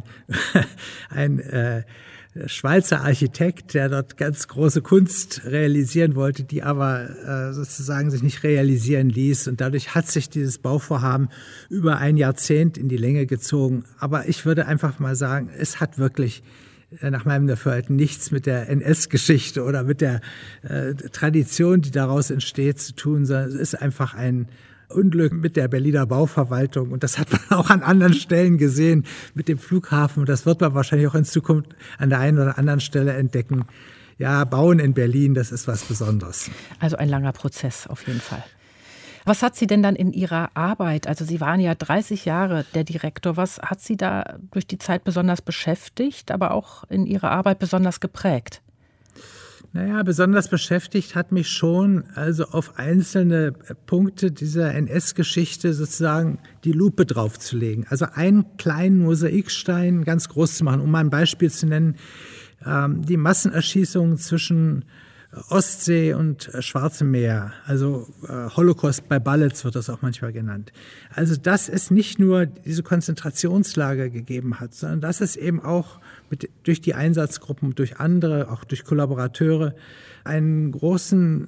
Schweizer Architekt, der dort ganz große Kunst realisieren wollte, die aber sozusagen sich nicht realisieren ließ. Und dadurch hat sich dieses Bauvorhaben über ein Jahrzehnt in die Länge gezogen. Aber ich würde einfach mal sagen, es hat wirklich nach meinem Dafürhalten nichts mit der NS-Geschichte oder mit der Tradition, die daraus entsteht, zu tun, sondern es ist einfach ein Unglück mit der Berliner Bauverwaltung. Und das hat man auch an anderen Stellen gesehen mit dem Flughafen. Und das wird man wahrscheinlich auch in Zukunft an der einen oder anderen Stelle entdecken. Ja, Bauen in Berlin, das ist was Besonderes. Also ein langer Prozess auf jeden Fall. Was hat Sie denn dann in Ihrer Arbeit, also Sie waren ja 30 Jahre der Direktor, was hat Sie da durch die Zeit besonders beschäftigt, aber auch in Ihrer Arbeit besonders geprägt? Naja, besonders beschäftigt hat mich schon, also auf einzelne Punkte dieser NS-Geschichte sozusagen die Lupe draufzulegen. Also einen kleinen Mosaikstein ganz groß zu machen, um mal ein Beispiel zu nennen, die Massenerschießungen zwischen Ostsee und Schwarzem Meer, also Holocaust by Bullets wird das auch manchmal genannt. Also dass es nicht nur diese Konzentrationslager gegeben hat, sondern dass es eben auch durch die Einsatzgruppen, durch andere, auch durch Kollaborateure, einen großen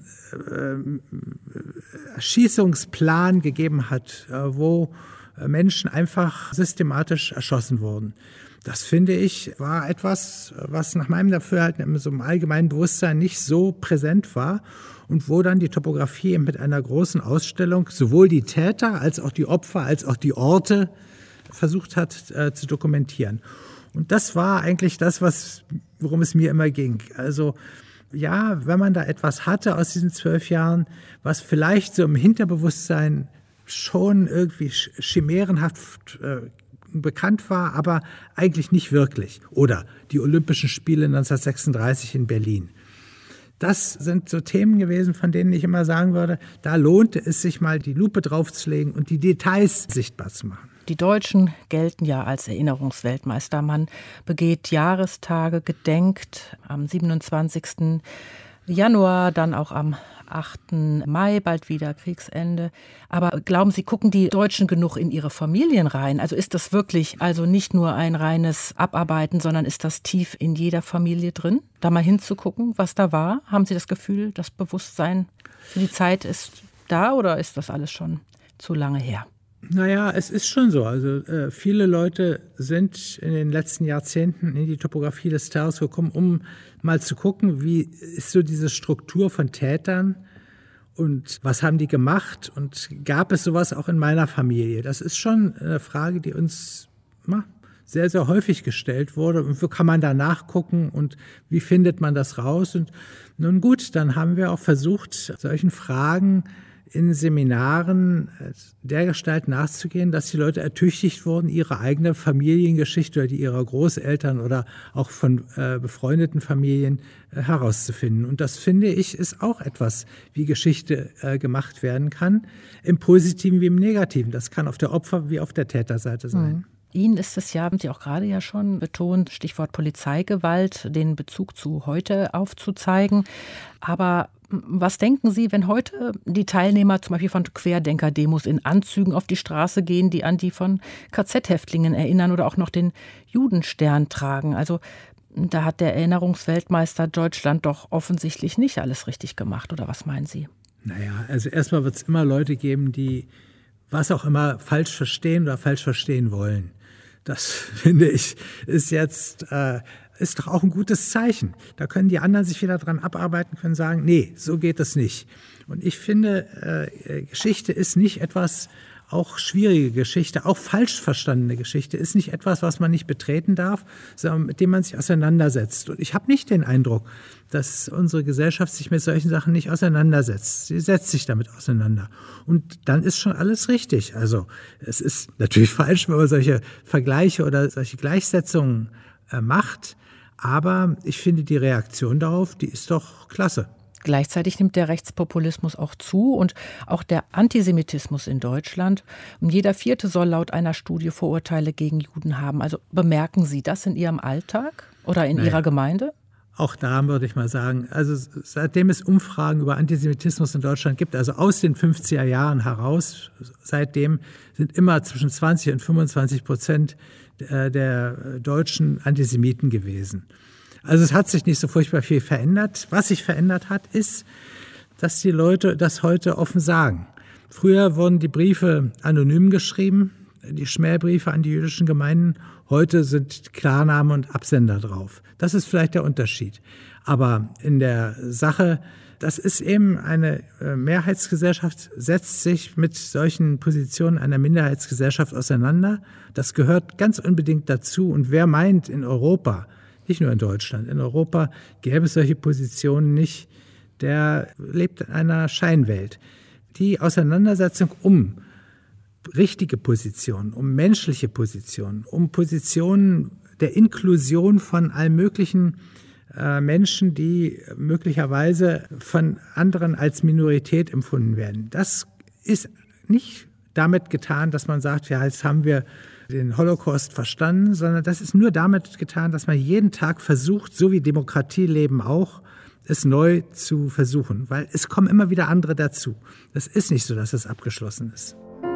Erschießungsplan gegeben hat, wo Menschen einfach systematisch erschossen wurden. Das, finde ich, war etwas, was nach meinem Dafürhalten in so einem allgemeinen Bewusstsein nicht so präsent war und wo dann die Topographie mit einer großen Ausstellung sowohl die Täter als auch die Opfer als auch die Orte versucht hat zu dokumentieren. Und das war eigentlich das, worum es mir immer ging. Also ja, wenn man da etwas hatte aus diesen 12 Jahren, was vielleicht so im Hinterbewusstsein schon irgendwie chimärenhaft bekannt war, aber eigentlich nicht wirklich. Oder die Olympischen Spiele 1936 in Berlin. Das sind so Themen gewesen, von denen ich immer sagen würde, da lohnte es sich mal, die Lupe draufzulegen und die Details sichtbar zu machen. Die Deutschen gelten ja als Erinnerungsweltmeister. Man begeht Jahrestage, gedenkt am 27. Januar, dann auch am 8. Mai, bald wieder Kriegsende. Aber glauben Sie, gucken die Deutschen genug in ihre Familien rein? Also ist das wirklich nicht nur ein reines Abarbeiten, sondern ist das tief in jeder Familie drin? Da mal hinzugucken, was da war? Haben Sie das Gefühl, das Bewusstsein für die Zeit ist da oder ist das alles schon zu lange her? Naja, es ist schon so. Also viele Leute sind in den letzten Jahrzehnten in die Topographie des Terrors gekommen, um mal zu gucken, wie ist so diese Struktur von Tätern und was haben die gemacht und gab es sowas auch in meiner Familie? Das ist schon eine Frage, die uns sehr, sehr häufig gestellt wurde. Und wo kann man da nachgucken und wie findet man das raus? Und nun gut, dann haben wir auch versucht, solchen Fragen in Seminaren dergestalt nachzugehen, dass die Leute ertüchtigt wurden, ihre eigene Familiengeschichte oder die ihrer Großeltern oder auch von befreundeten Familien herauszufinden. Und das, finde ich, ist auch etwas, wie Geschichte gemacht werden kann, im Positiven wie im Negativen. Das kann auf der Opfer- wie auf der Täterseite sein. Ihnen ist es ja, haben Sie auch gerade ja schon betont, Stichwort Polizeigewalt, den Bezug zu heute aufzuzeigen. Aber was denken Sie, wenn heute die Teilnehmer zum Beispiel von Querdenker-Demos in Anzügen auf die Straße gehen, die an die von KZ-Häftlingen erinnern oder auch noch den Judenstern tragen? Also da hat der Erinnerungsweltmeister Deutschland doch offensichtlich nicht alles richtig gemacht, oder was meinen Sie? Naja, also erstmal wird es immer Leute geben, die was auch immer falsch verstehen oder falsch verstehen wollen. Das, finde ich, ist doch auch ein gutes Zeichen. Da können die anderen sich wieder dran abarbeiten, können sagen, nee, so geht das nicht. Und ich finde, Geschichte ist nicht etwas, auch schwierige Geschichte, auch falsch verstandene Geschichte, ist nicht etwas, was man nicht betreten darf, sondern mit dem man sich auseinandersetzt. Und ich habe nicht den Eindruck, dass unsere Gesellschaft sich mit solchen Sachen nicht auseinandersetzt. Sie setzt sich damit auseinander. Und dann ist schon alles richtig. Also es ist natürlich falsch, wenn man solche Vergleiche oder solche Gleichsetzungen macht. Aber ich finde, die Reaktion darauf, die ist doch klasse. Gleichzeitig nimmt der Rechtspopulismus auch zu und auch der Antisemitismus in Deutschland. Und jeder Vierte soll laut einer Studie Vorurteile gegen Juden haben. Also bemerken Sie das in Ihrem Alltag oder in Ihrer Gemeinde? Auch da würde ich mal sagen, also seitdem es Umfragen über Antisemitismus in Deutschland gibt, also aus den 50er Jahren heraus, seitdem sind immer zwischen 20 und 25% der Deutschen Antisemiten gewesen. Also es hat sich nicht so furchtbar viel verändert. Was sich verändert hat, ist, dass die Leute das heute offen sagen. Früher wurden die Briefe anonym geschrieben, die Schmähbriefe an die jüdischen Gemeinden. Heute sind Klarname und Absender drauf. Das ist vielleicht der Unterschied. Aber in der Sache, das ist eben eine Mehrheitsgesellschaft, setzt sich mit solchen Positionen einer Minderheitsgesellschaft auseinander. Das gehört ganz unbedingt dazu. Und wer meint, in Europa, nicht nur in Deutschland, in Europa gäbe es solche Positionen nicht, der lebt in einer Scheinwelt. Die Auseinandersetzung um richtige Positionen, um menschliche Positionen, um Positionen der Inklusion von allen möglichen Menschen, die möglicherweise von anderen als Minorität empfunden werden. Das ist nicht damit getan, dass man sagt, ja, jetzt haben wir den Holocaust verstanden, sondern das ist nur damit getan, dass man jeden Tag versucht, so wie Demokratieleben auch, es neu zu versuchen, weil es kommen immer wieder andere dazu. Das ist nicht so, dass es abgeschlossen ist.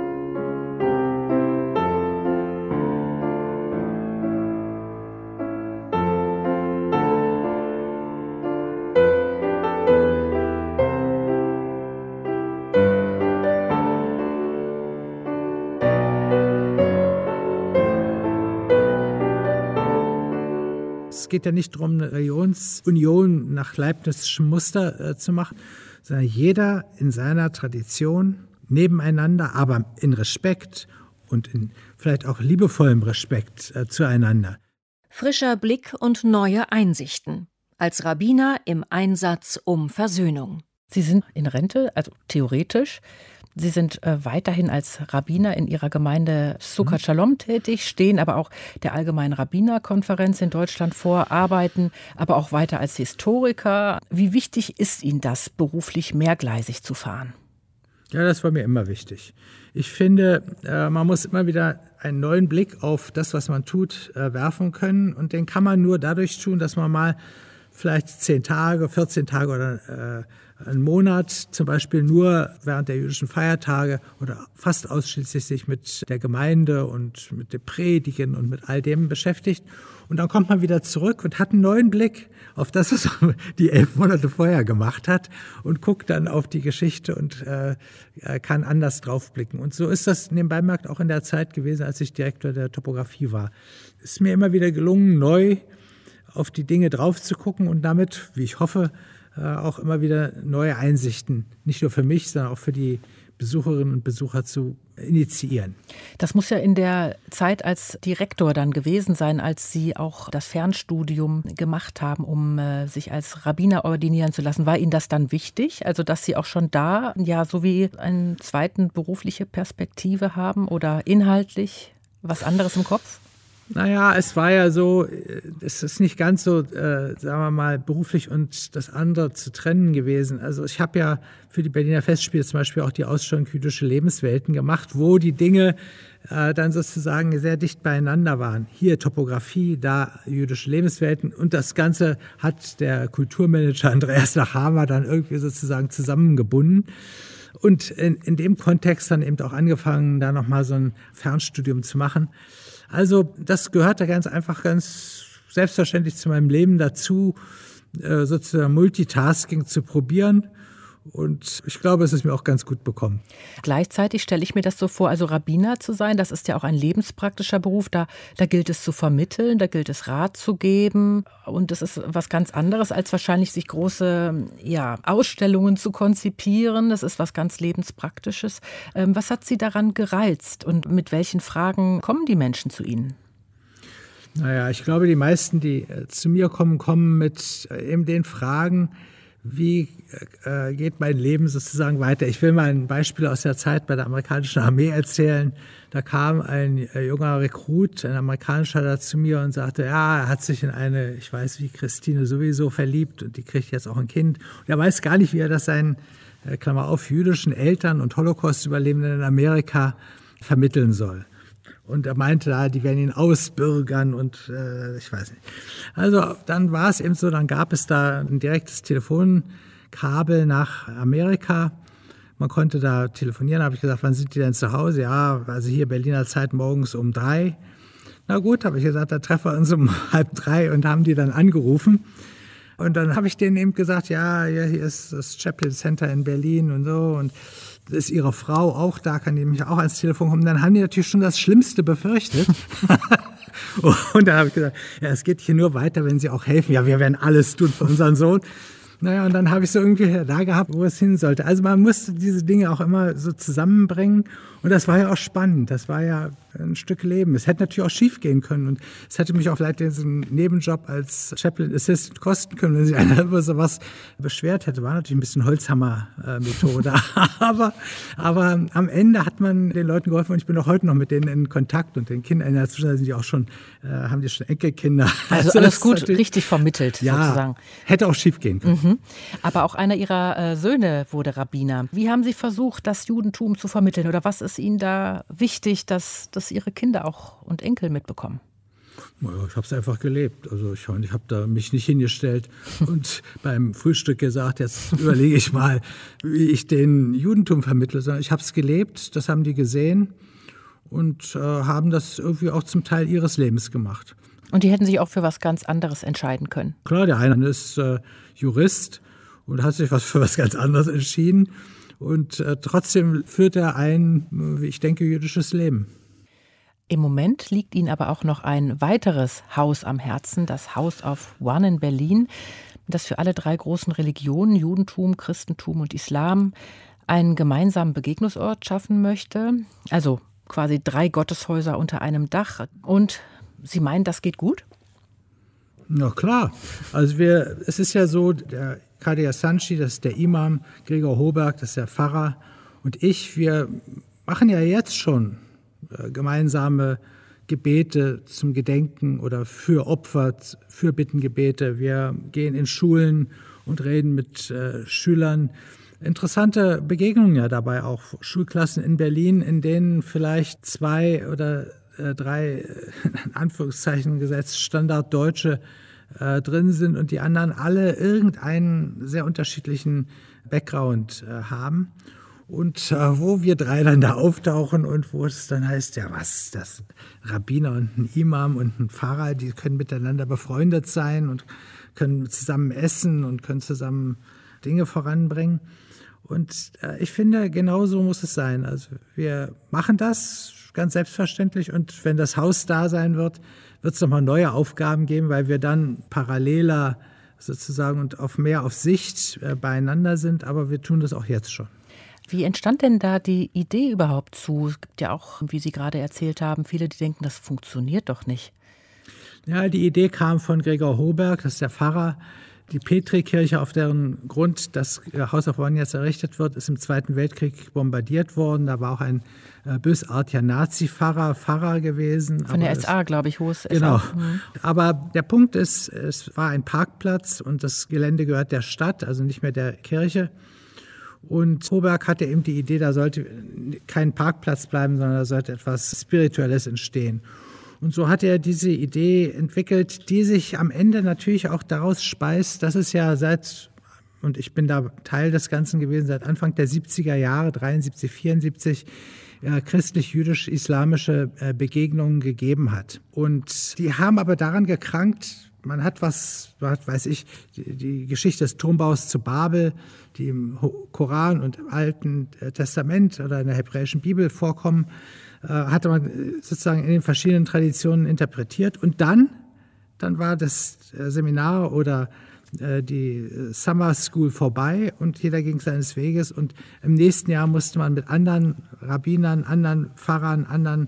Es geht ja nicht darum, eine Religionsunion nach Leibnizschem Muster zu machen, sondern jeder in seiner Tradition nebeneinander, aber in Respekt und in vielleicht auch liebevollem Respekt zueinander. Frischer Blick und neue Einsichten. Als Rabbiner im Einsatz um Versöhnung. Sie sind in Rente, also theoretisch. Sie sind weiterhin als Rabbiner in Ihrer Gemeinde Sukkot Shalom tätig, stehen aber auch der Allgemeinen Rabbinerkonferenz in Deutschland vor, arbeiten aber auch weiter als Historiker. Wie wichtig ist Ihnen das, beruflich mehrgleisig zu fahren? Ja, das war mir immer wichtig. Ich finde, man muss immer wieder einen neuen Blick auf das, was man tut, werfen können. Und den kann man nur dadurch tun, dass man mal vielleicht 10 Tage, 14 Tage oder einen Monat zum Beispiel nur während der jüdischen Feiertage oder fast ausschließlich sich mit der Gemeinde und mit dem Predigen und mit all dem beschäftigt. Und dann kommt man wieder zurück und hat einen neuen Blick auf das, was man die 11 Monate vorher gemacht hat und guckt dann auf die Geschichte und kann anders draufblicken. Und so ist das nebenbei bemerkt auch in der Zeit gewesen, als ich Direktor der Topographie war. Es ist mir immer wieder gelungen, neu auf die Dinge drauf zu gucken und damit, wie ich hoffe, auch immer wieder neue Einsichten, nicht nur für mich, sondern auch für die Besucherinnen und Besucher zu initiieren. Das muss ja in der Zeit als Direktor dann gewesen sein, als Sie auch das Fernstudium gemacht haben, um sich als Rabbiner ordinieren zu lassen. War Ihnen das dann wichtig? Also, dass Sie auch schon da ja so wie eine zweite berufliche Perspektive haben oder inhaltlich was anderes im Kopf? Naja, es war ja so, es ist nicht ganz so, sagen wir mal, beruflich und das andere zu trennen gewesen. Also ich habe ja für die Berliner Festspiele zum Beispiel auch die Ausstellung Jüdische Lebenswelten gemacht, wo die Dinge dann sozusagen sehr dicht beieinander waren. Hier Topografie, da jüdische Lebenswelten und das Ganze hat der Kulturmanager Andreas Nachhammer dann irgendwie sozusagen zusammengebunden. Und in dem Kontext dann eben auch angefangen, da nochmal so ein Fernstudium zu machen. Also das gehörte ganz selbstverständlich zu meinem Leben dazu, sozusagen Multitasking zu probieren. Und ich glaube, es ist mir auch ganz gut bekommen. Gleichzeitig stelle ich mir das so vor, also Rabbiner zu sein, das ist ja auch ein lebenspraktischer Beruf. Da gilt es zu vermitteln, da gilt es Rat zu geben. Und das ist was ganz anderes, als wahrscheinlich sich große Ausstellungen zu konzipieren. Das ist was ganz Lebenspraktisches. Was hat Sie daran gereizt und mit welchen Fragen kommen die Menschen zu Ihnen? Naja, ich glaube, die meisten, die zu mir kommen mit eben den Fragen, wie geht mein Leben sozusagen weiter? Ich will mal ein Beispiel aus der Zeit bei der amerikanischen Armee erzählen. Da kam ein junger Rekrut, ein amerikanischer, da zu mir und sagte, ja, er hat sich in eine, ich weiß wie, Christine sowieso verliebt und die kriegt jetzt auch ein Kind. Und er weiß gar nicht, wie er das seinen, Klammer auf, jüdischen Eltern und Holocaust-Überlebenden in Amerika vermitteln soll. Und er meinte, die werden ihn ausbürgern und ich weiß nicht. Also dann war es eben so, dann gab es da ein direktes Telefonkabel nach Amerika. Man konnte da telefonieren, da habe ich gesagt, wann sind die denn zu Hause? Ja, also hier Berliner Zeit morgens um 3. Na gut, habe ich gesagt, da treffen wir uns um 2:30 und haben die dann angerufen. Und dann habe ich denen eben gesagt, ja, hier ist das Chaplin Center in Berlin und so und ist ihre Frau auch da, kann die mich auch ans Telefon kommen. Dann haben die natürlich schon das Schlimmste befürchtet. Und dann habe ich gesagt, ja, es geht hier nur weiter, wenn Sie auch helfen. Ja, wir werden alles tun für unseren Sohn. Naja, und dann habe ich so irgendwie da gehabt, wo es hin sollte. Also man musste diese Dinge auch immer so zusammenbringen. Und das war ja auch spannend. Das war ja ein Stück Leben. Es hätte natürlich auch schief gehen können. Und es hätte mich auch vielleicht diesen Nebenjob als Chaplain Assistant kosten können, wenn sich einer über sowas beschwert hätte. War natürlich ein bisschen Holzhammer-Methode. aber am Ende hat man den Leuten geholfen. Und ich bin auch heute noch mit denen in Kontakt. Und den Kindern in der Zwischenzeit sind die auch schon, haben die schon Enkelkinder. Also alles gut, richtig vermittelt ja, sozusagen. Hätte auch schief gehen können. Mhm. Aber auch einer Ihrer Söhne wurde Rabbiner. Wie haben Sie versucht, das Judentum zu vermitteln? Oder was ist Ihnen da wichtig, dass Ihre Kinder auch und Enkel mitbekommen? Ich habe es einfach gelebt. Also ich habe da mich nicht hingestellt und beim Frühstück gesagt, jetzt überlege ich mal, wie ich den Judentum vermittle. Sondern ich habe es gelebt, das haben die gesehen und haben das irgendwie auch zum Teil ihres Lebens gemacht. Und die hätten sich auch für was ganz anderes entscheiden können? Klar, der eine ist Jurist und hat sich für was ganz anderes entschieden. Und trotzdem führt er ein, wie ich denke, jüdisches Leben. Im Moment liegt Ihnen aber auch noch ein weiteres Haus am Herzen, das House of One in Berlin, das für alle 3 großen Religionen, Judentum, Christentum und Islam, einen gemeinsamen Begegnungsort schaffen möchte. Also quasi 3 Gotteshäuser unter einem Dach. Und Sie meinen, das geht gut? Na klar. Also es ist ja so, der Kadia Sanchi, das ist der Imam, Gregor Hoberg, das ist der Pfarrer und wir machen ja jetzt schon gemeinsame Gebete zum Gedenken oder für Opfer, Fürbittengebete. Wir gehen in Schulen und reden mit Schülern. Interessante Begegnungen ja dabei auch. Schulklassen in Berlin, in denen vielleicht 2 oder 3, in Anführungszeichen gesetzt, Standarddeutsche drin sind und die anderen alle irgendeinen sehr unterschiedlichen Background haben. Und wo wir 3 dann da auftauchen und wo es dann heißt, ja was, das Rabbiner und ein Imam und ein Pfarrer, die können miteinander befreundet sein und können zusammen essen und können zusammen Dinge voranbringen. Und ich finde, genau so muss es sein. Also wir machen das ganz selbstverständlich und wenn das Haus da sein wird es nochmal neue Aufgaben geben, weil wir dann paralleler sozusagen und mehr auf Sicht beieinander sind, aber wir tun das auch jetzt schon. Wie entstand denn da die Idee überhaupt zu? Es gibt ja auch, wie Sie gerade erzählt haben, viele, die denken, das funktioniert doch nicht. Ja, die Idee kam von Gregor Hoberg, das ist der Pfarrer. Die Petrikirche, auf deren Grund das House of One jetzt errichtet wird, ist im Zweiten Weltkrieg bombardiert worden. Da war auch ein bösartiger Nazi-Pfarrer gewesen. Von der SA, glaube ich, hohes SA. Genau. Aber der Punkt ist, es war ein Parkplatz und das Gelände gehört der Stadt, also nicht mehr der Kirche. Und Hoberg hatte eben die Idee, da sollte kein Parkplatz bleiben, sondern da sollte etwas Spirituelles entstehen. Und so hat er diese Idee entwickelt, die sich am Ende natürlich auch daraus speist, dass es ja und ich bin da Teil des Ganzen gewesen, seit Anfang der 70er Jahre, 73, 74, christlich-jüdisch-islamische Begegnungen gegeben hat. Und die haben aber daran gekrankt, man hat die Geschichte des Turmbaus zu Babel, die im Koran und im Alten Testament oder in der hebräischen Bibel vorkommen, hatte man sozusagen in den verschiedenen Traditionen interpretiert. Und dann war das Seminar oder die Summer School vorbei und jeder ging seines Weges. Und im nächsten Jahr musste man mit anderen Rabbinern, anderen Pfarrern, anderen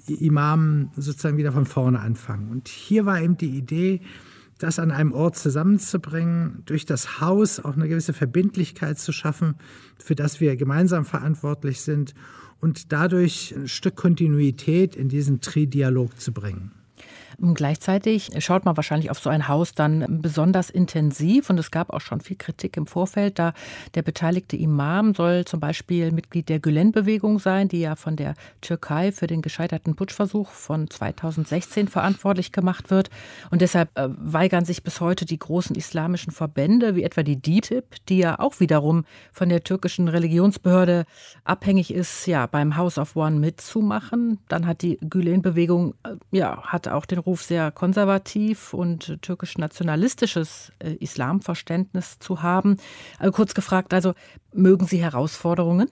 Imamen sozusagen wieder von vorne anfangen. Und hier war eben die Idee, das an einem Ort zusammenzubringen, durch das Haus auch eine gewisse Verbindlichkeit zu schaffen, für das wir gemeinsam verantwortlich sind und dadurch ein Stück Kontinuität in diesen Tridialog zu bringen. Gleichzeitig schaut man wahrscheinlich auf so ein Haus dann besonders intensiv und es gab auch schon viel Kritik im Vorfeld, da der beteiligte Imam soll zum Beispiel Mitglied der Gülen-Bewegung sein, die ja von der Türkei für den gescheiterten Putschversuch von 2016 verantwortlich gemacht wird. Und deshalb weigern sich bis heute die großen islamischen Verbände, wie etwa die DİTİB, die ja auch wiederum von der türkischen Religionsbehörde abhängig ist, ja, beim House of One mitzumachen. Dann hat die Gülen-Bewegung hat auch den Ruf, sehr konservativ und türkisch-nationalistisches Islamverständnis zu haben. Kurz gefragt, also mögen Sie Herausforderungen?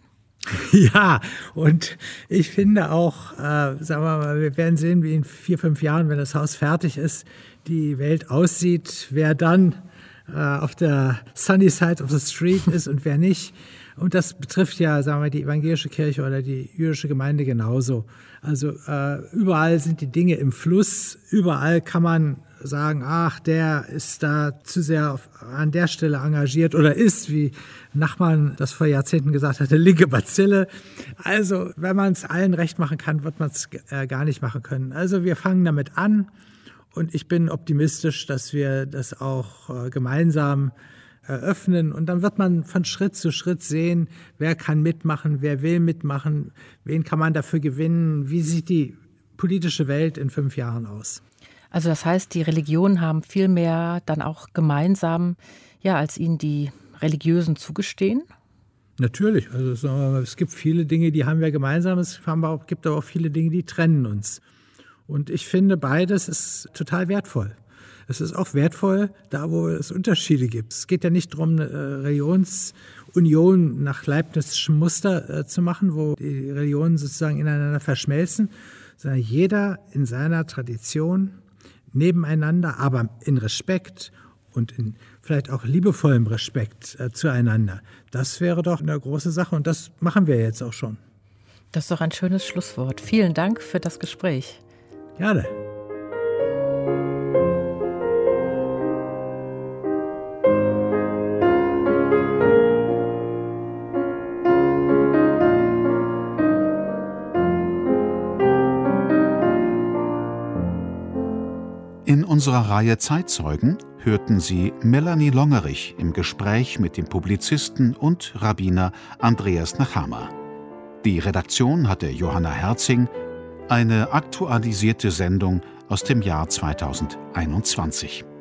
Ja, und ich finde auch, sagen wir mal, wir werden sehen, wie in 4-5 Jahren, wenn das Haus fertig ist, die Welt aussieht, wer dann auf der sunny side of the street ist und wer nicht. Und das betrifft ja, sagen wir, die evangelische Kirche oder die jüdische Gemeinde genauso. Also überall sind die Dinge im Fluss, überall kann man sagen, ach, der ist da zu sehr an der Stelle engagiert oder ist, wie Nachman das vor Jahrzehnten gesagt hatte, linke Bazille. Also wenn man es allen recht machen kann, wird man es gar nicht machen können. Also wir fangen damit an und ich bin optimistisch, dass wir das auch gemeinsam eröffnen und dann wird man von Schritt zu Schritt sehen, wer kann mitmachen, wer will mitmachen, wen kann man dafür gewinnen, wie sieht die politische Welt in 5 Jahren aus. Also das heißt, die Religionen haben viel mehr dann auch gemeinsam, als ihnen die Religiösen zugestehen? Natürlich, also es gibt viele Dinge, die haben wir gemeinsam, es gibt aber auch viele Dinge, die trennen uns. Und ich finde, beides ist total wertvoll. Es ist auch wertvoll, da wo es Unterschiede gibt. Es geht ja nicht darum, eine Religionsunion nach Leibnizischem Muster zu machen, wo die Religionen sozusagen ineinander verschmelzen, sondern jeder in seiner Tradition nebeneinander, aber in Respekt und in vielleicht auch liebevollem Respekt zueinander. Das wäre doch eine große Sache und das machen wir jetzt auch schon. Das ist doch ein schönes Schlusswort. Vielen Dank für das Gespräch. Gerne. In unserer Reihe Zeitzeugen hörten Sie Melanie Longerich im Gespräch mit dem Publizisten und Rabbiner Andreas Nachama. Die Redaktion hatte Johanna Herzing, eine aktualisierte Sendung aus dem Jahr 2021.